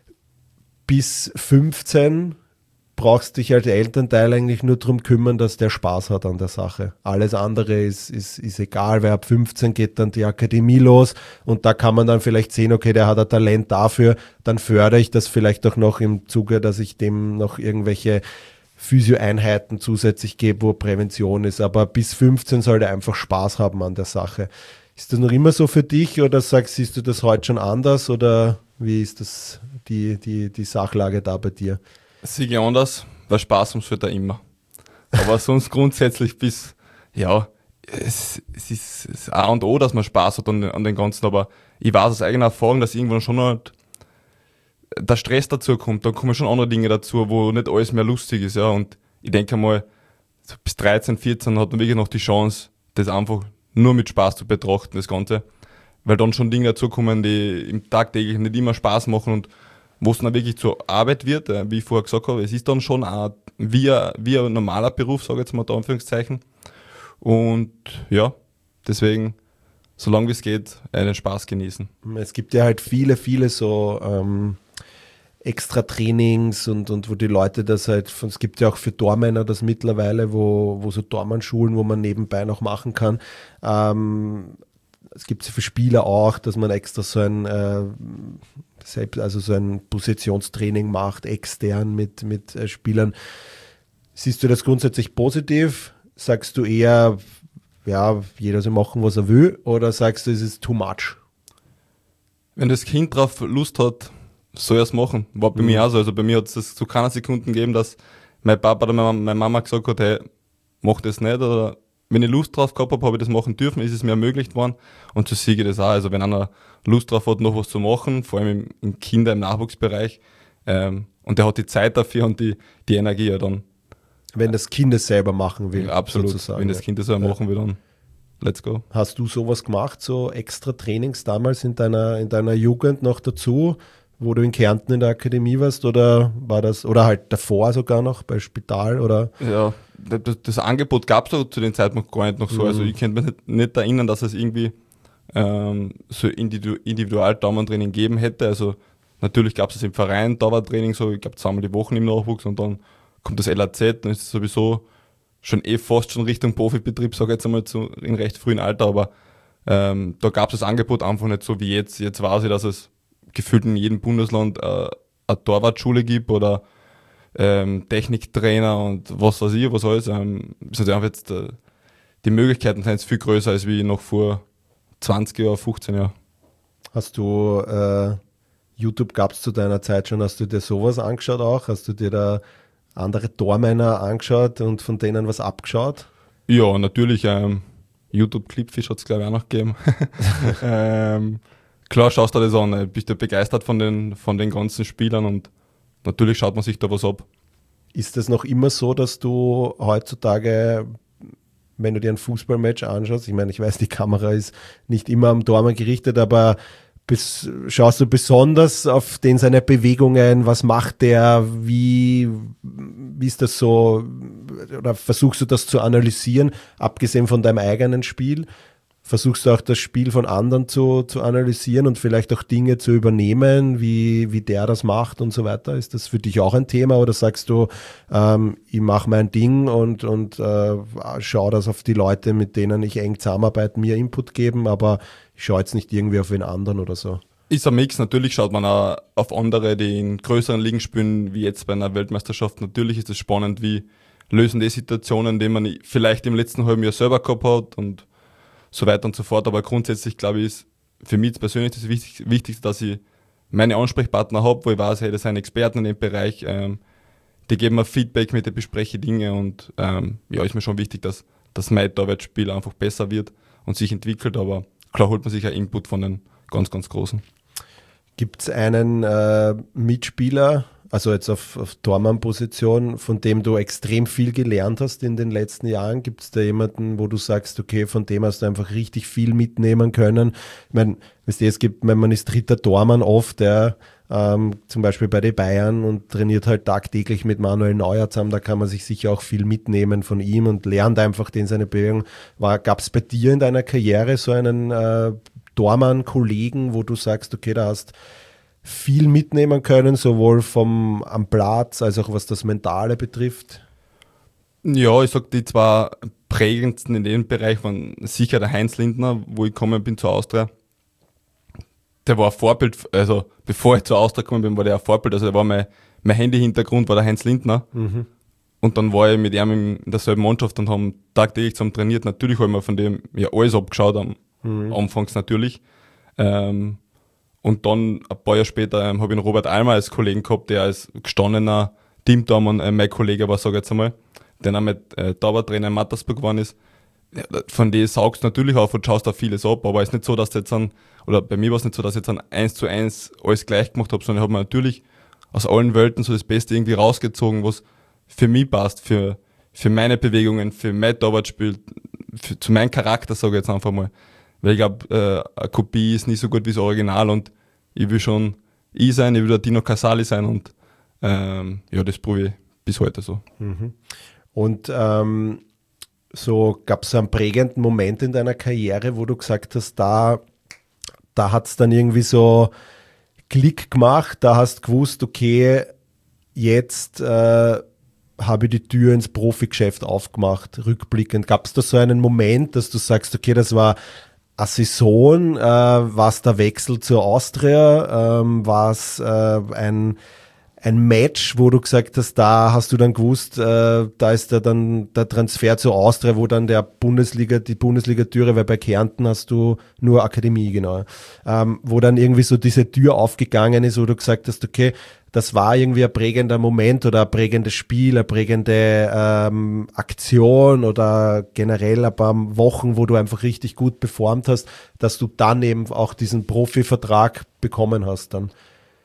bis fünfzehn brauchst dich als Elternteil eigentlich nur darum kümmern, dass der Spaß hat an der Sache. Alles andere ist, ist, ist egal, weil ab fünfzehn geht dann die Akademie los und da kann man dann vielleicht sehen, okay, der hat ein Talent dafür, dann fördere ich das vielleicht auch noch im Zuge, dass ich dem noch irgendwelche Physio-Einheiten zusätzlich gebe, wo Prävention ist. Aber bis fünfzehn soll der einfach Spaß haben an der Sache. Ist das noch immer so für dich oder sagst, siehst du das heute schon anders oder wie ist das die, die, die Sachlage da bei dir? Siege ich anders, weil Spaß ums wird da immer. Aber sonst grundsätzlich bis, ja, es, es ist das A und O, dass man Spaß hat an, an den Ganzen, aber ich weiß aus eigener Erfahrung, dass irgendwann schon halt der Stress dazu kommt, da kommen schon andere Dinge dazu, wo nicht alles mehr lustig ist, ja, und ich denke mal, so bis dreizehn, vierzehn hat man wirklich noch die Chance, das einfach nur mit Spaß zu betrachten, das Ganze, weil dann schon Dinge dazu kommen, die im tagtäglich nicht immer Spaß machen und wo es dann wirklich zur Arbeit wird, wie ich vorher gesagt habe, es ist dann schon auch wie ein, wie ein normaler Beruf, sage ich jetzt mal da Anführungszeichen. Und ja, deswegen, solange wie es geht, einen Spaß genießen. Es gibt ja halt viele, viele so ähm, extra Trainings und, und wo die Leute das halt, es gibt ja auch für Tormänner das mittlerweile, wo, wo so Tormannschulen, wo man nebenbei noch machen kann. Ähm, es gibt es für Spieler auch, dass man extra so ein äh, selbst, also so ein Positionstraining macht, extern mit, mit äh, Spielern. Siehst du das grundsätzlich positiv? Sagst du eher, ja, jeder soll machen, was er will, oder sagst du, es ist too much? Wenn das Kind drauf Lust hat, soll er es machen. War bei mhm. mir auch so. Also bei mir hat es zu keiner Sekunden gegeben, dass mein Papa oder meine Mama gesagt hat, hey, mach das nicht, oder wenn ich Lust drauf gehabt habe, habe ich das machen dürfen, ist es mir ermöglicht worden. Und so sehe ich das auch. Also wenn einer Lust drauf hat, noch was zu machen, vor allem im, im Kinder-, im Nachwuchsbereich, ähm, und der hat die Zeit dafür und die, die Energie, ja dann. Wenn das Kind es selber machen will. Ja, absolut. Sozusagen. Wenn das Kind es selber ja. machen will, dann let's go. Hast du sowas gemacht, so extra Trainings damals in deiner, in deiner Jugend noch dazu, wo du in Kärnten in der Akademie warst, oder war das, oder halt davor sogar noch bei Spital, oder? Ja, das, das Angebot gab es zu dem Zeitpunkt gar nicht noch so. Mhm. Also ich könnte mich nicht, nicht erinnern, dass es irgendwie ähm, so Individu- Individual-Daumentraining geben hätte. Also natürlich gab es es im Verein, Dauertraining, so ich glaube zweimal die Woche im Nachwuchs, und dann kommt das L A Z, dann ist es sowieso schon eh fast schon Richtung Profibetrieb, sage ich jetzt einmal, zu, in recht frühen Alter, aber ähm, da gab es das Angebot einfach nicht so wie jetzt. Jetzt weiß ich, dass es gefühlt in jedem Bundesland äh, eine Torwartschule gibt oder ähm, Techniktrainer und was weiß ich, was alles. Ähm, ist einfach jetzt, äh, die Möglichkeiten sind jetzt viel größer als wie noch vor zwanzig Jahren, fünfzehn Jahren. Hast du, äh, YouTube gab es zu deiner Zeit schon, hast du dir sowas angeschaut auch? Hast du dir da andere Tormänner angeschaut und von denen was abgeschaut? Ja, natürlich. Ähm, YouTube-Clipfish hat es, glaube ich, auch noch gegeben. ähm, klar, schaust du das an. Bist du begeistert von den, von den ganzen Spielern, und natürlich schaut man sich da was ab. Ist es noch immer so, dass du heutzutage, wenn du dir ein Fußballmatch anschaust, ich meine, ich weiß, die Kamera ist nicht immer am Tormann gerichtet, aber Bis, schaust du besonders auf den seine Bewegungen, was macht der, wie, wie ist das so, oder versuchst du das zu analysieren, abgesehen von deinem eigenen Spiel? Versuchst du auch das Spiel von anderen zu, zu analysieren und vielleicht auch Dinge zu übernehmen, wie, wie der das macht und so weiter? Ist das für dich auch ein Thema, oder sagst du, ähm, ich mache mein Ding und, und äh, schaue, dass auf die Leute, mit denen ich eng zusammenarbeite, mir Input geben, aber ich schaue jetzt nicht irgendwie auf einen anderen oder so? Ist ein Mix. Natürlich schaut man auch auf andere, die in größeren Ligen spielen, wie jetzt bei einer Weltmeisterschaft. Natürlich ist es spannend, wie lösen die Situationen, die man vielleicht im letzten halben Jahr selber gehabt hat und so weiter und so fort. Aber grundsätzlich, glaube ich, ist für mich persönlich das Wichtig- Wichtigste, dass ich meine Ansprechpartner habe, wo ich weiß, hey, das sind Experten in dem Bereich, ähm, die geben mir Feedback, mit denen bespreche Dinge, und ähm, ja, ist mir schon wichtig, dass, dass mein Torwartspiel einfach besser wird und sich entwickelt, aber klar holt man sich auch Input von den ganz, ganz Großen. Gibt es einen äh, Mitspieler, also jetzt auf, auf Tormann-Position, von dem du extrem viel gelernt hast in den letzten Jahren? Gibt es da jemanden, wo du sagst, okay, von dem hast du einfach richtig viel mitnehmen können? Ich meine, wisst ihr, es gibt, wenn man ist dritter Tormann oft, der ähm, zum Beispiel bei den Bayern, und trainiert halt tagtäglich mit Manuel Neuer zusammen, da kann man sich sicher auch viel mitnehmen von ihm und lernt einfach den seine Bewegung. Gab es bei dir in deiner Karriere so einen äh, Tormann-Kollegen, wo du sagst, okay, da hast viel mitnehmen können, sowohl vom am Platz als auch was das Mentale betrifft? Ja, ich sag, die zwei prägendsten in dem Bereich waren sicher der Heinz Lindner, wo ich gekommen bin zur Austria. Der war ein Vorbild, also bevor ich zur Austria gekommen bin, war der ein Vorbild, also der war mein, mein Handy-Hintergrund war der Heinz Lindner. Mhm. Und dann war ich mit ihm in derselben Mannschaft und haben tagtäglich zusammen trainiert. Natürlich habe ich mir von dem ja alles abgeschaut, am mhm. Anfangs natürlich. Ähm, und dann ein paar Jahre später ähm, habe ich einen Robert Almer als Kollegen gehabt, der als gestandener Teamtormann äh, mein Kollege war, sage ich jetzt einmal, der auch mit äh, Torwarttrainer in Mattersburg geworden ist. Ja, von denen saugst du natürlich auf und schaust da vieles ab, aber es ist nicht so, dass du jetzt an, oder bei mir war es nicht so, dass ich jetzt an eins zu eins alles gleich gemacht habe, sondern ich habe mir natürlich aus allen Welten so das Beste irgendwie rausgezogen, was für mich passt, für, für meine Bewegungen, für mein Torwartspiel, für, zu meinem Charakter, sage ich jetzt einfach mal. Weil ich glaube, äh, eine Kopie ist nicht so gut wie das Original, und ich will schon ich sein, ich will der Dino Casali sein, und ähm, ja, das probiere ich bis heute so. Mhm. Und ähm, so gab es einen prägenden Moment in deiner Karriere, wo du gesagt hast, da, da hat es dann irgendwie so Klick gemacht, da hast du gewusst, okay, jetzt äh, habe ich die Tür ins Profigeschäft aufgemacht, rückblickend. Gab es da so einen Moment, dass du sagst, okay, das war eine Saison, äh, war es der Wechsel zur Austria, ähm, war es äh, ein ein Match, wo du gesagt hast, da hast du dann gewusst, äh, da ist da dann der Transfer zur Austria, wo dann der Bundesliga, die Bundesliga-Türe, weil bei Kärnten hast du nur Akademie, genau, ähm, wo dann irgendwie so diese Tür aufgegangen ist, wo du gesagt hast, okay, das war irgendwie ein prägender Moment oder ein prägendes Spiel, eine prägende ähm, Aktion oder generell ein paar Wochen, wo du einfach richtig gut performt hast, dass du dann eben auch diesen Profivertrag bekommen hast dann?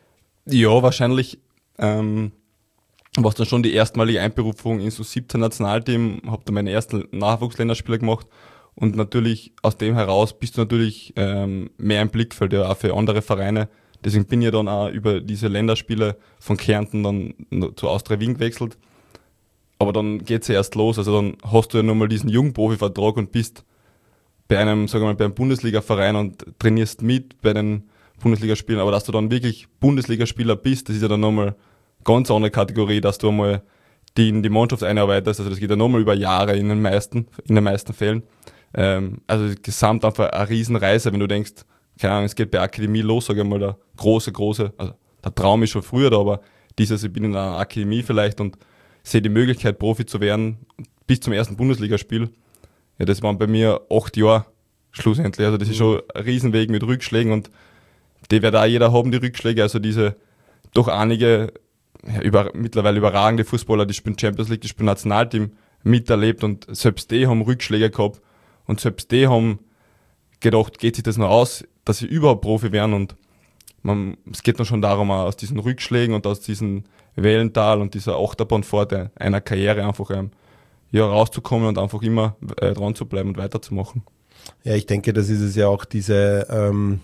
Ja, wahrscheinlich ähm, war es dann schon die erstmalige Einberufung ins U siebzehn Nationalteam, habe da meine ersten Nachwuchsländerspiele gemacht und natürlich aus dem heraus bist du natürlich ähm, mehr im Blickfeld, ja, auch für andere Vereine. Deswegen bin ich dann auch über diese Länderspiele von Kärnten dann zu Austria Wien gewechselt. Aber dann geht's ja erst los, also dann hast du ja nochmal diesen Jugendprofivertrag und bist bei einem, sagen wir mal, bei einem Bundesliga-Verein und trainierst mit bei den Bundesligaspielen, aber dass du dann wirklich Bundesligaspieler bist, das ist ja dann nochmal ganz andere Kategorie, dass du einmal die in die Mannschaft einarbeitest, also das geht ja nochmal über Jahre in den meisten, in den meisten Fällen. Ähm, also gesamt einfach eine Riesenreise, wenn du denkst, keine Ahnung, es geht bei Akademie los, sage ich mal, der große, große, also der Traum ist schon früher da, aber dieses, ich bin in einer Akademie vielleicht und sehe die Möglichkeit, Profi zu werden, bis zum ersten Bundesligaspiel. Ja, das waren bei mir acht Jahre schlussendlich, also das ist schon ein Riesenweg mit Rückschlägen und die wird auch jeder haben, die Rückschläge, also diese doch einige ja, über, mittlerweile überragende Fußballer, die spielen Champions League, die spielen Nationalteam, miterlebt und selbst die haben Rückschläge gehabt und selbst die haben gedacht, geht sich das noch aus, dass sie überhaupt Profi werden und man, es geht dann schon darum, aus diesen Rückschlägen und aus diesem Wellental und dieser Achterbahnfahrt einer Karriere einfach ähm, ja, rauszukommen und einfach immer äh, dran zu bleiben und weiterzumachen. Ja, ich denke, das ist es ja auch, diese ähm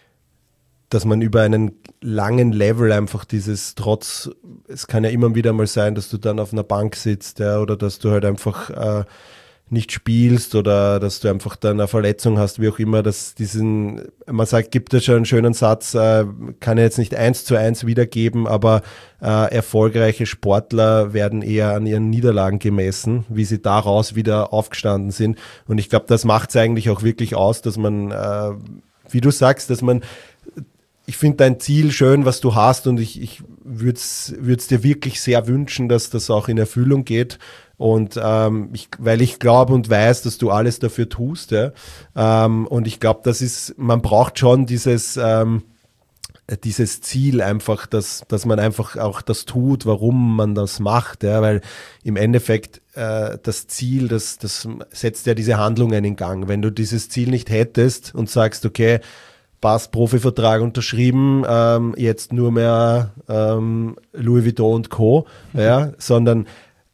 dass man über einen langen Level einfach dieses Trotz, es kann ja immer wieder mal sein, dass du dann auf einer Bank sitzt, ja, oder dass du halt einfach äh, nicht spielst oder dass du einfach dann eine Verletzung hast, wie auch immer, dass diesen, man sagt, gibt es schon einen schönen Satz, äh, kann ich jetzt nicht eins zu eins wiedergeben, aber äh, erfolgreiche Sportler werden eher an ihren Niederlagen gemessen, wie sie daraus wieder aufgestanden sind. Und ich glaube, das macht es eigentlich auch wirklich aus, dass man, äh, wie du sagst, dass man ich finde dein Ziel schön, was du hast und ich, ich würde es dir wirklich sehr wünschen, dass das auch in Erfüllung geht und ähm, ich, weil ich glaube und weiß, dass du alles dafür tust, ja? ähm, und ich glaube, das ist, man braucht schon dieses ähm, dieses Ziel einfach, dass, dass man einfach auch das tut, warum man das macht, ja? Weil im Endeffekt äh, das Ziel, das, das setzt ja diese Handlungen in Gang. Wenn du dieses Ziel nicht hättest und sagst, okay, passt, Profivertrag unterschrieben, ähm, jetzt nur mehr ähm, Louis Vuitton und Co., ja, sondern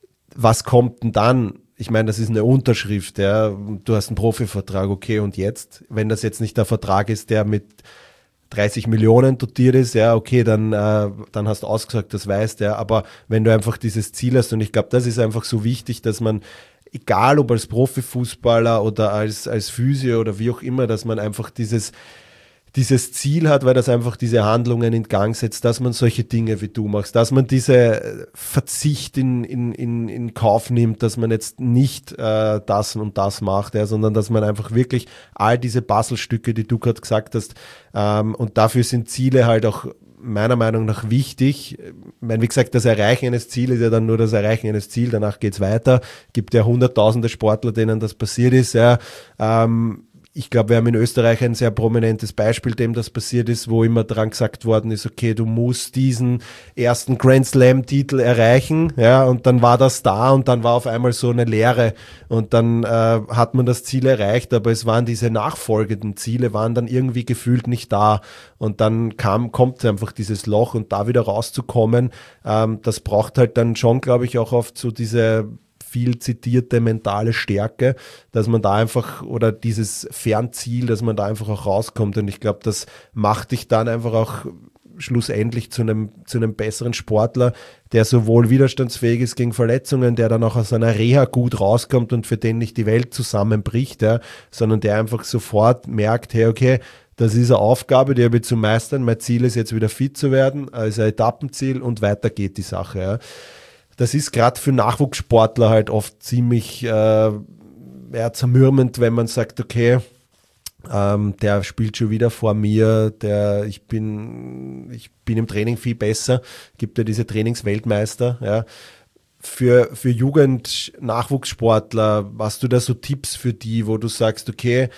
was kommt denn dann? Ich meine, das ist eine Unterschrift, ja, du hast einen Profivertrag, okay, und jetzt? Wenn das jetzt nicht der Vertrag ist, der mit dreißig Millionen dotiert ist, ja, okay, dann, äh, dann hast du ausgesagt, das weißt, ja, aber wenn du einfach dieses Ziel hast, und ich glaube, das ist einfach so wichtig, dass man, egal ob als Profifußballer oder als, als Physio oder wie auch immer, dass man einfach dieses dieses Ziel hat, weil das einfach diese Handlungen in Gang setzt, dass man solche Dinge wie du machst, dass man diese Verzicht in, in, in, in Kauf nimmt, dass man jetzt nicht äh, das und das macht, ja, sondern dass man einfach wirklich all diese Puzzlestücke, die du gerade gesagt hast, ähm, und dafür sind Ziele halt auch meiner Meinung nach wichtig. Ich meine, wie gesagt, das Erreichen eines Ziels ist ja dann nur das Erreichen eines Ziels, danach geht's weiter. Gibt ja hunderttausende Sportler, denen das passiert ist, ja, ähm, ich glaube, wir haben in Österreich ein sehr prominentes Beispiel, dem das passiert ist, wo immer dran gesagt worden ist, okay, du musst diesen ersten Grand Slam-Titel erreichen, ja, und dann war das da und dann war auf einmal so eine Leere und dann äh, hat man das Ziel erreicht, aber es waren diese nachfolgenden Ziele, waren dann irgendwie gefühlt nicht da und dann kam, kommt einfach dieses Loch und da wieder rauszukommen, ähm, das braucht halt dann schon, glaube ich, auch oft so diese viel zitierte mentale Stärke, dass man da einfach, oder dieses Fernziel, dass man da einfach auch rauskommt und ich glaube, das macht dich dann einfach auch schlussendlich zu einem, zu einem besseren Sportler, der sowohl widerstandsfähig ist gegen Verletzungen, der dann auch aus einer Reha gut rauskommt und für den nicht die Welt zusammenbricht, ja, sondern der einfach sofort merkt, hey, okay, das ist eine Aufgabe, die habe ich zu meistern, mein Ziel ist jetzt wieder fit zu werden, also ein Etappenziel und weiter geht die Sache, ja. Das ist gerade für Nachwuchssportler halt oft ziemlich äh, ja, zermürbend, wenn man sagt, okay, ähm, der spielt schon wieder vor mir, der, ich bin, ich bin im Training viel besser, gibt ja diese Trainingsweltmeister, ja. Für, für Jugend-Nachwuchssportler, hast du da so Tipps für die, wo du sagst, okay,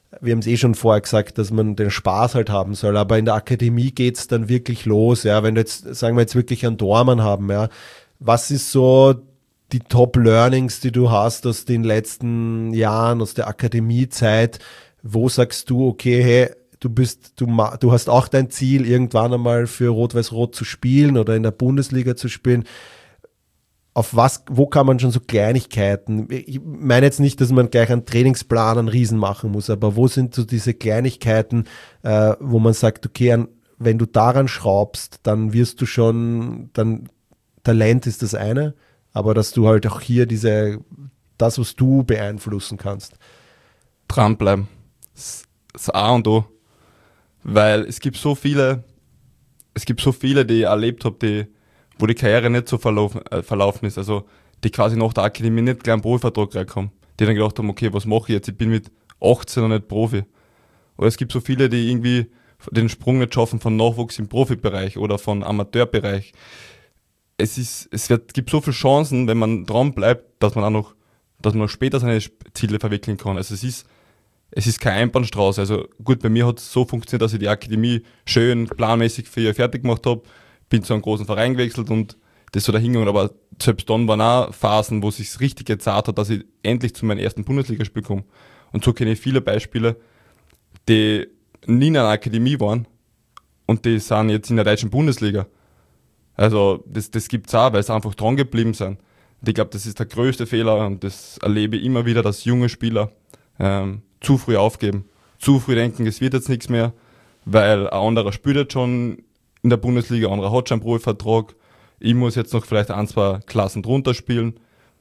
wir haben es eh schon vorher gesagt, dass man den Spaß halt haben soll, aber in der Akademie geht es dann wirklich los, ja, wenn du jetzt, sagen wir jetzt wirklich einen Dormann haben, ja, was ist so die Top-Learnings, die du hast aus den letzten Jahren, aus der Akademiezeit, wo sagst du, okay, hey, du bist, du, du hast auch dein Ziel, irgendwann einmal für Rot-Weiß-Rot zu spielen oder in der Bundesliga zu spielen. Auf was, wo kann man schon so Kleinigkeiten, ich meine jetzt nicht, dass man gleich einen Trainingsplan einen Riesen machen muss, aber wo sind so diese Kleinigkeiten, äh, wo man sagt, okay, an, wenn du daran schraubst, dann wirst du schon, dann Talent ist das eine, aber dass du halt auch hier diese, das, was du beeinflussen kannst. Dranbleiben. Das, das A und O. Weil es gibt so viele, es gibt so viele, die ich erlebt habe, die wo die Karriere nicht so verlaufen, äh, verlaufen ist, also die quasi nach der Akademie nicht gleich einen Profivertrag reinkommen, die dann gedacht haben, okay, was mache ich jetzt, ich bin mit achtzehn noch nicht Profi. Oder es gibt so viele, die irgendwie den Sprung nicht schaffen von Nachwuchs im Profibereich oder von Amateurbereich. Es ist, es wird, gibt so viele Chancen, wenn man dran bleibt, dass man auch noch, dass man auch später seine Ziele verwirklichen kann. Also es ist, es ist kein Einbahnstraße. Also gut, bei mir hat es so funktioniert, dass ich die Akademie schön planmäßig für ihr fertig gemacht habe, bin zu einem großen Verein gewechselt und das so dahingegangen, aber selbst dann waren auch Phasen, wo es sich richtig gezahlt hat, dass ich endlich zu meinem ersten Bundesligaspiel komme. Und so kenne ich viele Beispiele, die nie in einer Akademie waren und die sind jetzt in der deutschen Bundesliga. Also das, das gibt es auch, weil sie einfach dran geblieben sind. Und ich glaube, das ist der größte Fehler und das erlebe ich immer wieder, dass junge Spieler ähm, zu früh aufgeben, zu früh denken, es wird jetzt nichts mehr, weil ein anderer spielt jetzt schon in der Bundesliga, ein anderer hat schon einen Profivertrag, ich muss jetzt noch vielleicht ein, zwei Klassen drunter spielen.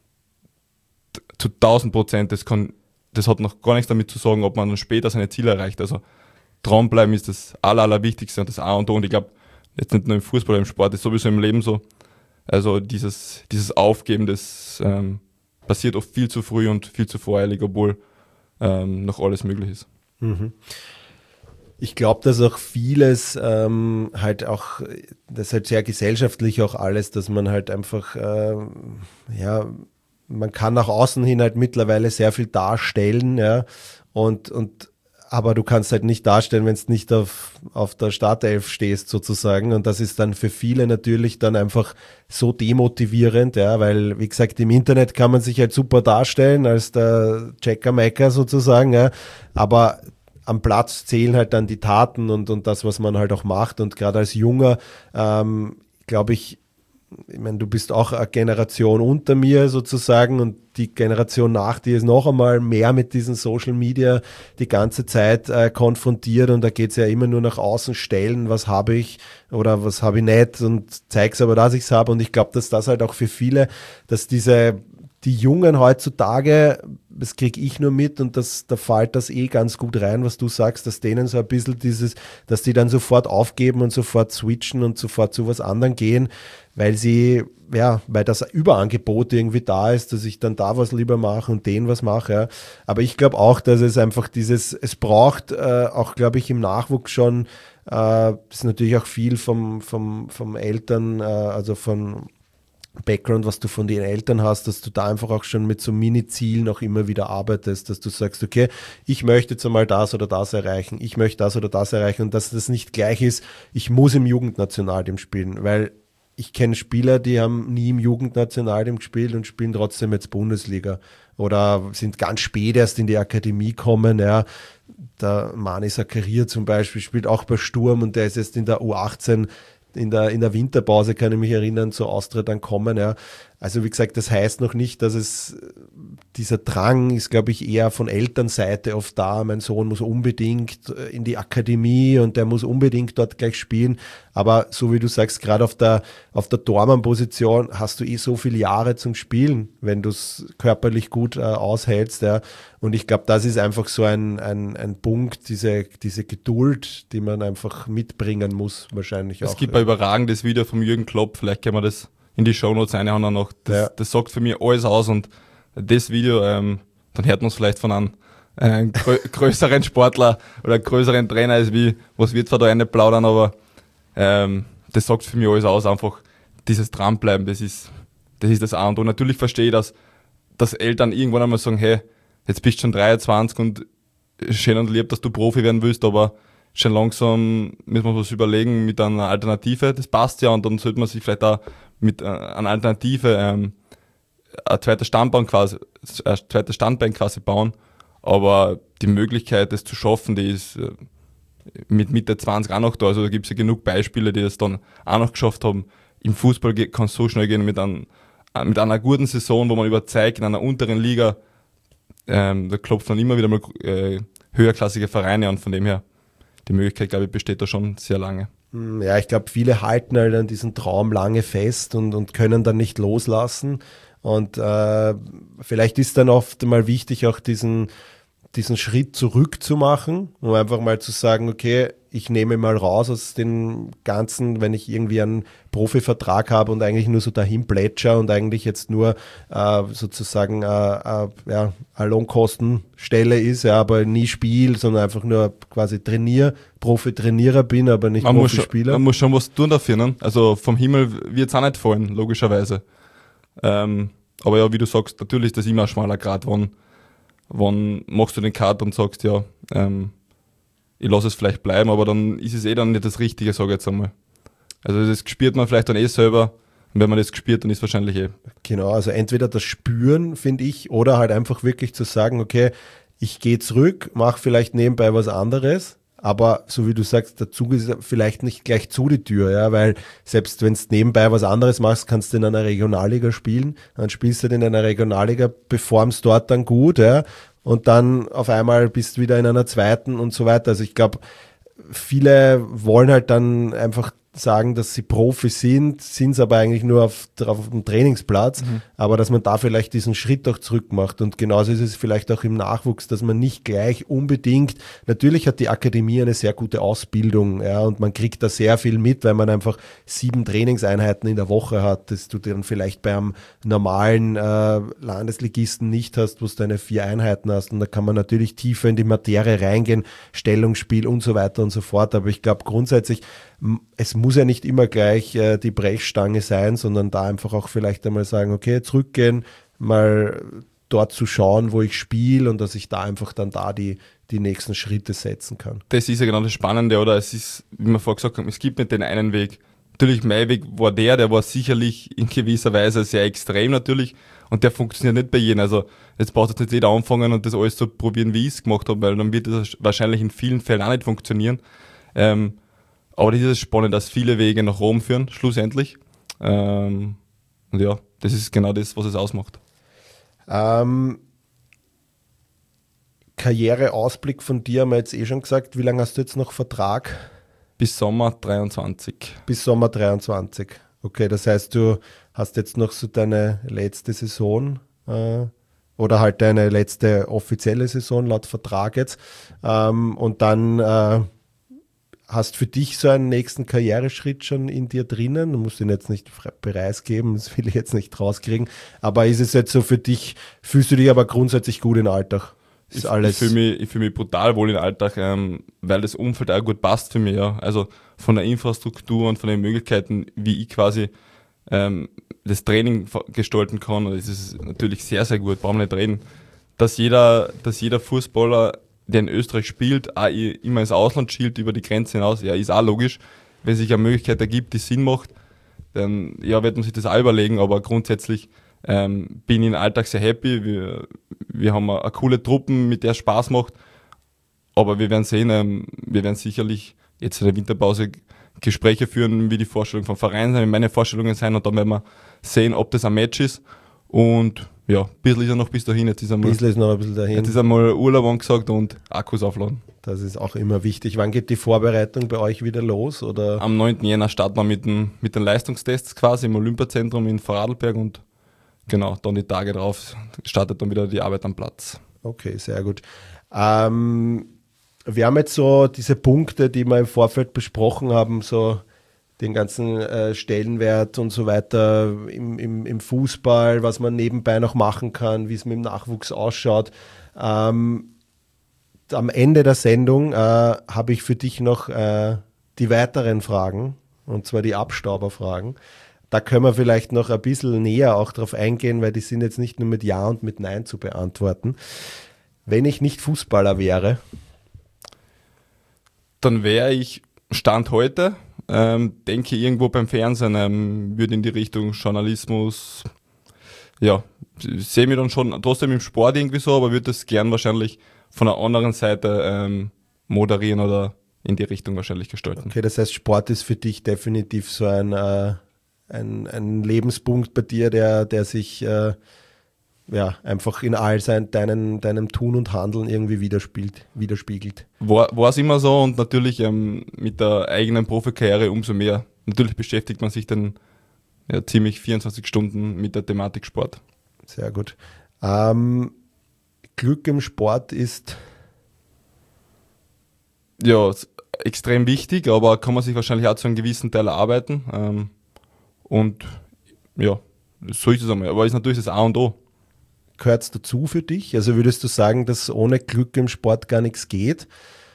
Zu tausend Prozent, das kann, das hat noch gar nichts damit zu sagen, ob man dann später seine Ziele erreicht. Also dranbleiben ist das Aller, Allerwichtigste und das A und O. Und ich glaube, jetzt nicht nur im Fußball, im Sport, ist sowieso im Leben so. Also dieses, dieses Aufgeben, das ähm, passiert oft viel zu früh und viel zu voreilig, obwohl ähm, noch alles möglich ist. Mhm. Ich glaube, dass auch vieles ähm, halt auch, das ist halt sehr gesellschaftlich auch alles, dass man halt einfach, äh, ja, man kann nach außen hin halt mittlerweile sehr viel darstellen, ja, und, und aber du kannst halt nicht darstellen, wenn du nicht auf, auf der Startelf stehst sozusagen, und das ist dann für viele natürlich dann einfach so demotivierend, ja, weil, wie gesagt, im Internet kann man sich halt super darstellen als der Checker-Macker sozusagen, ja, aber am Platz zählen halt dann die Taten und, und das, was man halt auch macht. Und gerade als Junger, ähm, glaube ich, ich meine, du bist auch eine Generation unter mir sozusagen und die Generation nach dir ist noch einmal mehr mit diesen Social Media die ganze Zeit äh, konfrontiert und da geht es ja immer nur nach außen stellen, was habe ich oder was habe ich nicht und zeig's aber, dass ich es habe. Und ich glaube, dass das halt auch für viele, dass diese die Jungen heutzutage, das kriege ich nur mit und das, da fällt das eh ganz gut rein, was du sagst, dass denen so ein bisschen dieses, dass die dann sofort aufgeben und sofort switchen und sofort zu was anderem gehen, weil sie, ja, weil das Überangebot irgendwie da ist, dass ich dann da was lieber mache und den was mache. Ja. Aber ich glaube auch, dass es einfach dieses, es braucht äh, auch, glaube ich, im Nachwuchs schon, äh, das ist natürlich auch viel vom, vom, vom Eltern, äh, also von Background, was du von den Eltern hast, dass du da einfach auch schon mit so Mini-Zielen auch immer wieder arbeitest, dass du sagst, okay, ich möchte jetzt einmal das oder das erreichen, ich möchte das oder das erreichen und dass das nicht gleich ist, ich muss im Jugendnationalteam spielen, weil ich kenne Spieler, die haben nie im Jugendnationalteam gespielt und spielen trotzdem jetzt Bundesliga oder sind ganz spät erst in die Akademie kommen, ja. Der Mani Zakaria zum Beispiel spielt auch bei Sturm und der ist jetzt in der U achtzehn in der, in der Winterpause, kann ich mich erinnern, zur Austria dann kommen. Ja. Also wie gesagt, das heißt noch nicht, dass es, dieser Drang ist, glaube ich, eher von Elternseite oft da. Mein Sohn muss unbedingt in die Akademie und der muss unbedingt dort gleich spielen. Aber so wie du sagst, gerade auf der, auf der Tormann-Position hast du eh so viele Jahre zum Spielen, wenn du es körperlich gut äh, aushältst. Ja. Und ich glaube, das ist einfach so ein, ein, ein Punkt, diese, diese Geduld, die man einfach mitbringen muss, wahrscheinlich es auch. Es gibt ein überragendes Video vom Jürgen Klopp, vielleicht können wir das in die Shownotes reinhauen noch. Das, ja. das sagt für mich alles aus und das Video, ähm, dann hört man es vielleicht von einem äh, grö größeren Sportler oder größeren Trainer als wie, was wird zwar da eine plaudern, aber ähm, das sagt für mich alles aus, einfach dieses Dranbleiben, das ist das ist das A und O. Natürlich verstehe ich, dass, dass Eltern irgendwann einmal sagen, hey, jetzt bist du schon dreiundzwanzig und schön und lieb, dass du Profi werden willst, aber schon langsam müssen wir was überlegen mit einer Alternative. Das passt ja und dann sollte man sich vielleicht auch mit äh, einer Alternative ähm, ein zweites Standbein quasi, ein zweites Standbein quasi bauen. Aber die Möglichkeit, das zu schaffen, die ist äh, mit Mitte zwanzig auch noch da. Also da gibt es ja genug Beispiele, die das dann auch noch geschafft haben. Im Fußball kann es so schnell gehen mit, ein, mit einer guten Saison, wo man überzeugt in einer unteren Liga. Ähm, da klopfen dann immer wieder mal äh, höherklassige Vereine an. Von dem her, die Möglichkeit, glaube ich, besteht da schon sehr lange. Ja, ich glaube, viele halten halt an diesen Traum lange fest und, und können dann nicht loslassen. Und äh, vielleicht ist dann oft mal wichtig, auch diesen, diesen Schritt zurück zu machen, um einfach mal zu sagen, okay, ich nehme mal raus aus dem Ganzen, wenn ich irgendwie einen Profivertrag habe und eigentlich nur so dahin plätscher und eigentlich jetzt nur äh, sozusagen äh, äh, ja, eine Lohnkostenstelle ist, ja, aber nie spiele, sondern einfach nur quasi trainiere, Profi-Trainierer bin, aber nicht man Profispieler. Muss schon, man muss schon was tun dafür, ne? Also vom Himmel wird es auch nicht fallen, logischerweise. Ähm, aber ja, wie du sagst, natürlich ist das immer ein schmaler Grat, wann, wann machst du den Cut und sagst, ja, ähm, ich lasse es vielleicht bleiben, aber dann ist es eh dann nicht das Richtige, sage ich jetzt einmal. Also das spürt man vielleicht dann eh selber und wenn man das spürt, dann ist es wahrscheinlich eh. Genau, also entweder das Spüren, finde ich, oder halt einfach wirklich zu sagen, okay, ich gehe zurück, mache vielleicht nebenbei was anderes, aber so wie du sagst, der Zug ist vielleicht nicht gleich zu die Tür, ja, weil selbst wenn du nebenbei was anderes machst, kannst du in einer Regionalliga spielen, dann spielst du in einer Regionalliga, performst dort dann gut, ja, und dann auf einmal bist du wieder in einer zweiten und so weiter. Also ich glaube, viele wollen halt dann einfach sagen, dass sie Profi sind, sind es aber eigentlich nur auf, auf dem Trainingsplatz, mhm. aber dass man da vielleicht diesen Schritt auch zurück macht und genauso ist es vielleicht auch im Nachwuchs, dass man nicht gleich unbedingt, natürlich hat die Akademie eine sehr gute Ausbildung, ja, und man kriegt da sehr viel mit, weil man einfach sieben Trainingseinheiten in der Woche hat, das du dann vielleicht beim normalen äh, Landesligisten nicht hast, wo du deine vier Einheiten hast und da kann man natürlich tiefer in die Materie reingehen, Stellungsspiel und so weiter und so fort, aber ich glaube grundsätzlich, es muss ja nicht immer gleich äh, die Brechstange sein, sondern da einfach auch vielleicht einmal sagen, okay, zurückgehen, mal dort zu schauen, wo ich spiele und dass ich da einfach dann da die, die nächsten Schritte setzen kann. Das ist ja genau das Spannende, oder? Es ist, wie wir vorher gesagt haben, es gibt nicht den einen Weg. Natürlich, mein Weg war der, der war sicherlich in gewisser Weise sehr extrem natürlich und der funktioniert nicht bei jedem. Also jetzt braucht jetzt nicht jeder anfangen und das alles so probieren, wie ich es gemacht habe, weil dann wird das wahrscheinlich in vielen Fällen auch nicht funktionieren. Ähm, Aber das ist spannend, dass viele Wege nach Rom führen, schlussendlich. Ähm, und ja, das ist genau das, was es ausmacht. Ähm, Karriereausblick von dir haben wir jetzt eh schon gesagt. Wie lange hast du jetzt noch Vertrag? Bis Sommer dreiundzwanzig. Bis Sommer dreiundzwanzig. Okay, das heißt, du hast jetzt noch so deine letzte Saison äh, oder halt deine letzte offizielle Saison laut Vertrag jetzt. Ähm, und dann äh, hast für dich so einen nächsten Karriereschritt schon in dir drinnen? Du musst ihn jetzt nicht preisgeben, das will ich jetzt nicht rauskriegen. Aber ist es jetzt so für dich, fühlst du dich aber grundsätzlich gut im Alltag? Ist ich alles ich fühle mich, ich fühl mich brutal wohl im Alltag, ähm, weil das Umfeld auch gut passt für mich. Ja. Also von der Infrastruktur und von den Möglichkeiten, wie ich quasi ähm, das Training gestalten kann, das ist natürlich sehr, sehr gut, brauchen wir nicht reden. Dass jeder, dass jeder Fußballer, der in Österreich spielt, auch immer ins Ausland schielt, über die Grenze hinaus, ja, ist auch logisch. Wenn sich eine Möglichkeit ergibt, die Sinn macht, dann ja, wird man sich das auch überlegen, aber grundsätzlich ähm, bin ich im Alltag sehr happy. Wir, wir haben eine, eine coole Truppen, mit der es Spaß macht, aber wir werden sehen, ähm, wir werden sicherlich jetzt in der Winterpause Gespräche führen, wie die Vorstellungen vom Verein sein, wie meine Vorstellungen sein und dann werden wir sehen, ob das ein Match ist und ja, ein bisschen ist er noch bis dahin. Jetzt ist einmal, bisschen ist noch ein bisschen dahin. Jetzt ist einmal Urlaub angesagt und Akkus aufladen. Das ist auch immer wichtig. Wann geht die Vorbereitung bei euch wieder los? Oder? Am neunten Jänner starten wir mit den, mit den Leistungstests quasi im Olympiazentrum in Vorarlberg und genau, dann die Tage drauf startet dann wieder die Arbeit am Platz. Okay, sehr gut. Ähm, wir haben jetzt so diese Punkte, die wir im Vorfeld besprochen haben, so den ganzen äh, Stellenwert und so weiter im, im, im Fußball, was man nebenbei noch machen kann, wie es mit dem Nachwuchs ausschaut. Ähm, am Ende der Sendung äh, habe ich für dich noch äh, die weiteren Fragen, und zwar die Abstauberfragen. Da können wir vielleicht noch ein bisschen näher auch drauf eingehen, weil die sind jetzt nicht nur mit Ja und mit Nein zu beantworten. Wenn ich nicht Fußballer wäre? Dann wäre ich Stand heute, ähm, denke irgendwo beim Fernsehen, ähm, würde in die Richtung Journalismus, ja, sehe mich dann schon trotzdem im Sport irgendwie so, aber würde das gern wahrscheinlich von der anderen Seite ähm, moderieren oder in die Richtung wahrscheinlich gestalten. Okay, das heißt, Sport ist für dich definitiv so ein, äh, ein, ein Lebenspunkt bei dir, der, der sich äh, ja, einfach in all sein, deinen, deinem Tun und Handeln irgendwie widerspiegelt. widerspiegelt. War es immer so und natürlich ähm, mit der eigenen Profikarriere umso mehr. Natürlich beschäftigt man sich dann ja, ziemlich vierundzwanzig Stunden mit der Thematik Sport. Sehr gut. Ähm, Glück im Sport ist... Ja, extrem wichtig, aber kann man sich wahrscheinlich auch zu einem gewissen Teil erarbeiten. Ähm, und ja, so ist es einmal. Aber ist natürlich das A und O. Gehört es dazu für dich? Also würdest du sagen, dass ohne Glück im Sport gar nichts geht?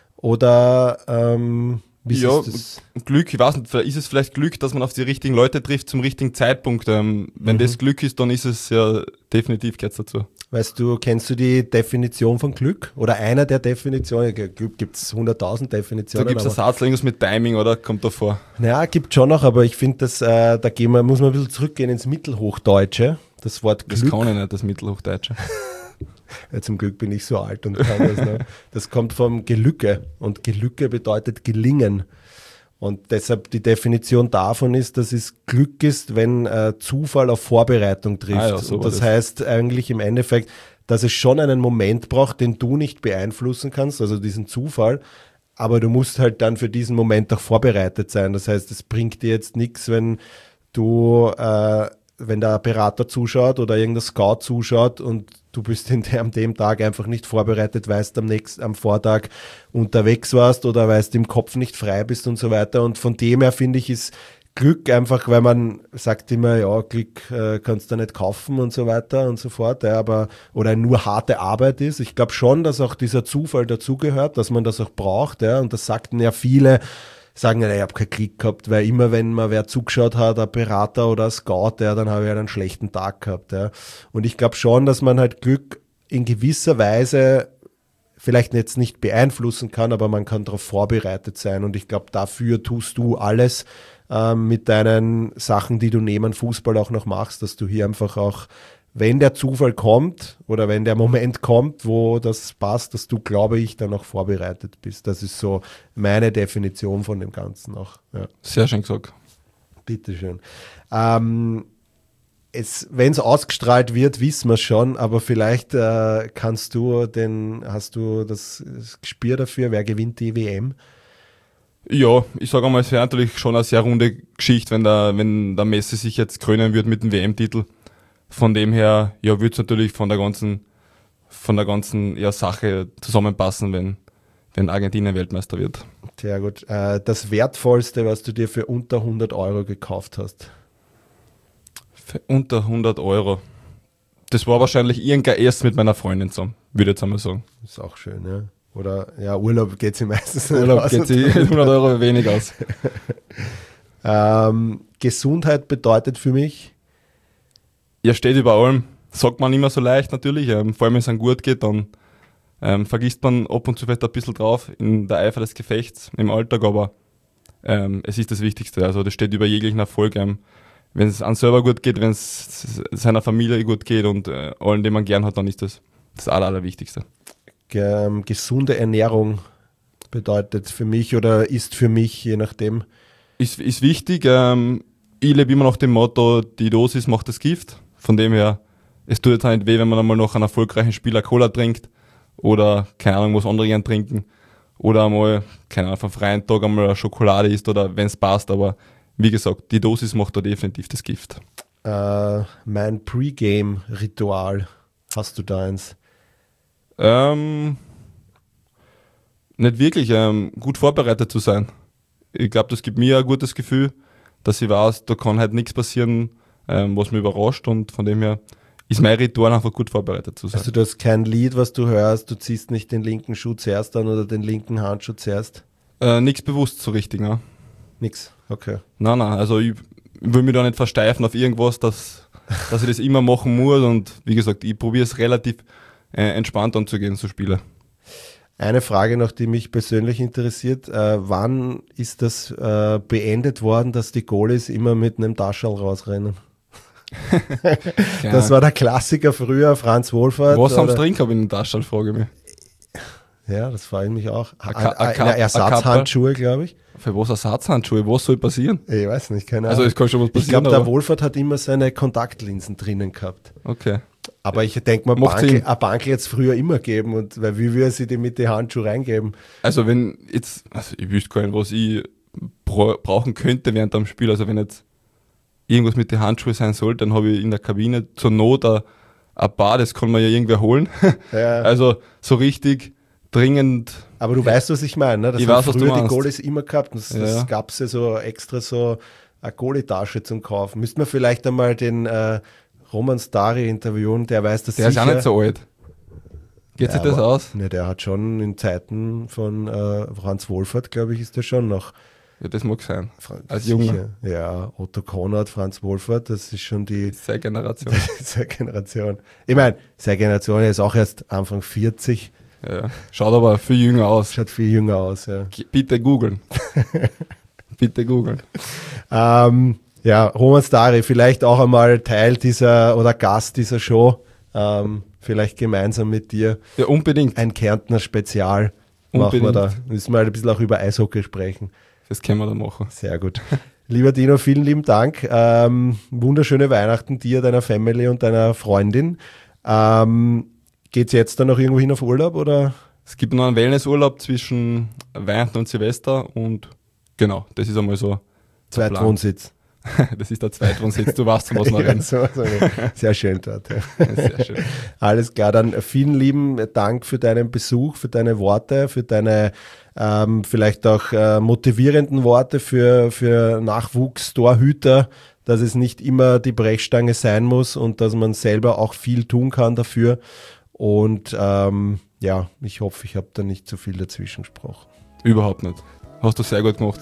Oder ähm, wie ja, ist das? Glück, ich weiß nicht, ist es vielleicht Glück, dass man auf die richtigen Leute trifft zum richtigen Zeitpunkt? Ähm, wenn mhm. das Glück ist, dann ist es ja definitiv gehört dazu. Weißt du, kennst du die Definition von Glück? Oder einer der Definitionen? Glück gibt es hunderttausend Definitionen. Da gibt es einen Satz, irgendwas mit Timing, oder? Kommt da vor? Naja, gibt schon noch, aber ich finde, dass äh, da gehen wir, muss man ein bisschen zurückgehen ins Mittelhochdeutsche. Das Wort Glück. Das kann ich nicht, das Mittelhochdeutsche. Ja, zum Glück bin ich so alt und kann das noch. Das kommt vom Gelücke und Gelücke bedeutet gelingen. Und deshalb die Definition davon ist, dass es Glück ist, wenn äh, Zufall auf Vorbereitung trifft. Ah ja, so und das, das heißt eigentlich im Endeffekt, dass es schon einen Moment braucht, den du nicht beeinflussen kannst, also diesen Zufall, aber du musst halt dann für diesen Moment auch vorbereitet sein. Das heißt, es bringt dir jetzt nichts, wenn du, äh, wenn der Berater zuschaut oder irgendein Scout zuschaut und du bist in der, an dem Tag einfach nicht vorbereitet, weißt am nächsten, am Vortag unterwegs warst oder weißt im Kopf nicht frei bist und so weiter. Und von dem her finde ich, ist Glück einfach, weil man sagt immer, ja, Glück äh, kannst du nicht kaufen und so weiter und so fort, ja, aber, oder nur harte Arbeit ist. Ich glaube schon, dass auch dieser Zufall dazugehört, dass man das auch braucht, ja, und das sagten ja viele, sagen, ja, ich habe keinen Klick gehabt, weil immer wenn man wer zugeschaut hat, ein Berater oder ein Scout, ja, dann habe ich halt einen schlechten Tag gehabt. Ja. Und ich glaube schon, dass man halt Glück in gewisser Weise vielleicht jetzt nicht beeinflussen kann, aber man kann darauf vorbereitet sein. Und ich glaube, dafür tust du alles ähm, mit deinen Sachen, die du neben Fußball auch noch machst, dass du hier einfach auch, wenn der Zufall kommt oder wenn der Moment kommt, wo das passt, dass du, glaube ich, dann auch vorbereitet bist. Das ist so meine Definition von dem Ganzen auch. Ja. Sehr schön gesagt. Bitteschön. Ähm, es, wenn es ausgestrahlt wird, wissen wir es schon, aber vielleicht äh, kannst du den, hast du das, das Gespür dafür, wer gewinnt die W M? Ja, ich sage einmal, es wäre natürlich schon eine sehr runde Geschichte, wenn der, wenn der Messi sich jetzt krönen würde mit dem W M-Titel. Von dem her, ja, würde es natürlich von der ganzen, von der ganzen ja, Sache zusammenpassen, wenn, wenn Argentinien Weltmeister wird. Sehr gut. Äh, das Wertvollste, was du dir für unter hundert Euro gekauft hast? Für unter hundert Euro. Das war wahrscheinlich irgendein erst mit meiner Freundin zusammen, würde ich jetzt einmal sagen. Ist auch schön, ja. Oder, ja, Urlaub geht sie meistens nicht Urlaub aus. geht sie hundert Euro wenig aus. ähm, Gesundheit bedeutet für mich? Ja, steht über allem. Sagt man immer so leicht natürlich. Ähm, vor allem, wenn es einem gut geht, dann ähm, vergisst man ab und zu vielleicht ein bisschen drauf in der Eifer des Gefechts im Alltag, aber ähm, es ist das Wichtigste. Also das steht über jeglichen Erfolg. Ähm, wenn es einem selber gut geht, wenn es seiner Familie gut geht und äh, allen, den man gern hat, dann ist das das Aller, Allerwichtigste. Ähm, gesunde Ernährung bedeutet für mich oder ist für mich, je nachdem. Ist, ist wichtig. Ähm, ich lebe immer nach dem Motto, die Dosis macht das Gift. Von dem her, es tut jetzt auch nicht weh, wenn man einmal noch einen erfolgreichen Spieler Cola trinkt oder, keine Ahnung, was andere gern trinken oder einmal, keine Ahnung, auf einem freien Tag einmal eine Schokolade isst oder wenn es passt, aber wie gesagt, die Dosis macht da definitiv das Gift. Äh, mein Pre-Game-Ritual, hast du da eins? Ähm, nicht wirklich, ähm, gut vorbereitet zu sein. Ich glaube, das gibt mir ein gutes Gefühl, dass ich weiß, da kann halt nichts passieren, ähm, was mich überrascht und von dem her ist mein Ritual einfach gut vorbereitet zu sein. Also du hast kein Lied, was du hörst, du ziehst nicht den linken Schuh zuerst an oder den linken Handschuh zuerst? Äh, nichts bewusst so richtig, ne? Nix, okay. Nein, nein, also ich will mich da nicht versteifen auf irgendwas, dass, dass ich das immer machen muss und wie gesagt, ich probiere es relativ äh, entspannt anzugehen, so Spiele. Eine Frage noch, die mich persönlich interessiert. Äh, wann ist das äh, beendet worden, dass die Goalies immer mit einem Taschel rausrennen? Ja. Das war der Klassiker früher, Franz Wohlfahrt. Was haben sie oder- drin gehabt in den Taschen, frage ich mich. Ja, das frage ich mich auch. A Ka- a Ein- Ka- eine Ersatzhandschuhe, glaube ich. Für was Ersatzhandschuhe? Was soll passieren? Ich weiß nicht, keine Also Ahnung. es kann schon was Ich passieren, glaube, der aber Wohlfahrt hat immer seine Kontaktlinsen drinnen gehabt. okay. Aber ich denke mal, Macht Bank, Sinn. eine Bank jetzt früher immer geben. Und weil wie würde sie die mit den Handschuhen reingeben? Also wenn jetzt, also ich wüsste gar nicht, was ich bra- brauchen könnte während dem Spiel. Also wenn jetzt irgendwas mit den Handschuhen sein soll, dann habe ich in der Kabine zur Not ein, ein Bar, das kann man ja irgendwer holen. Ja. Also so richtig dringend. Aber du weißt, was ich meine. Ne? Das Ich haben weiß, was du früher die meinst. Goalies immer gehabt. Und das, das Ja. gab es ja so extra so eine Goalie-Tasche zum Kaufen. Müssten wir vielleicht einmal den äh, Roman Stary interviewen, der weiß das Der ist sicher. auch nicht so alt. Geht sich Ja, das aber- aus? Ne, der hat schon in Zeiten von äh, Franz Wohlfahrt, glaube ich, ist der schon noch. Ja, das mag sein. Fra- Als sicher. Junger. Ja, Otto Konrad, Franz Wohlfahrt, das ist schon die Seine Generation. seine Generation. Ich meine, seine Generation er ist auch erst Anfang vierzig, Ja. Schaut aber viel jünger aus. schaut viel jünger aus. Ja, G- Bitte googeln. Bitte googeln. ähm, ja Roman Stary, vielleicht auch einmal Teil dieser oder Gast dieser Show, ähm, vielleicht gemeinsam mit dir. Ja, unbedingt. Ein Kärntner Spezial machen wir da. Unbedingt. Müssen wir halt ein bisschen auch über Eishockey sprechen. Das können wir da machen. Sehr gut. Lieber Dino, vielen lieben Dank. Ähm, wunderschöne Weihnachten dir, deiner Family und deiner Freundin. Ähm, geht's jetzt dann noch irgendwo hin auf Urlaub oder? Es gibt noch einen Wellnessurlaub zwischen Weihnachten und Silvester und genau, das ist einmal so der Plan. Zweitwohnsitz. Das ist der Zweitwohnsitz, du weißt, von was wir Ja, reden. so, so, sehr schön dort. Ja. Sehr schön. Alles klar, dann vielen lieben Dank für deinen Besuch, für deine Worte, für deine ähm, vielleicht auch äh, motivierenden Worte für, für Nachwuchstorhüter, dass es nicht immer die Brechstange sein muss und dass man selber auch viel tun kann dafür. Und ähm, ja, ich hoffe, ich habe da nicht zu viel dazwischen gesprochen. Überhaupt nicht. Hast du sehr gut gemacht.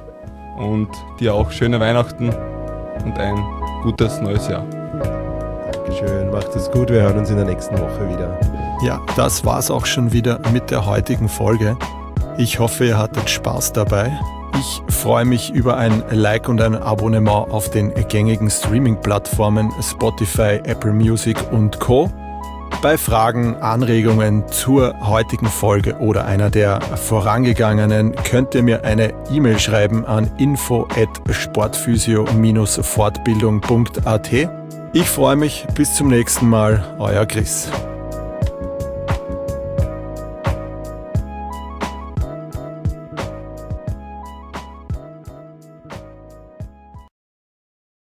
Und dir auch schöne Weihnachten und ein gutes neues Jahr. Dankeschön, macht es gut, wir hören uns in der nächsten Woche wieder. Ja, das war's auch schon wieder mit der heutigen Folge. Ich hoffe, ihr hattet Spaß dabei. Ich freue mich über ein Like und ein Abonnement auf den gängigen Streaming-Plattformen Spotify, Apple Music und Co. Bei Fragen, Anregungen zur heutigen Folge oder einer der vorangegangenen könnt ihr mir eine E-Mail schreiben an info at sportphysio Bindestrich fortbildung punkt at. Ich freue mich, bis zum nächsten Mal, euer Chris.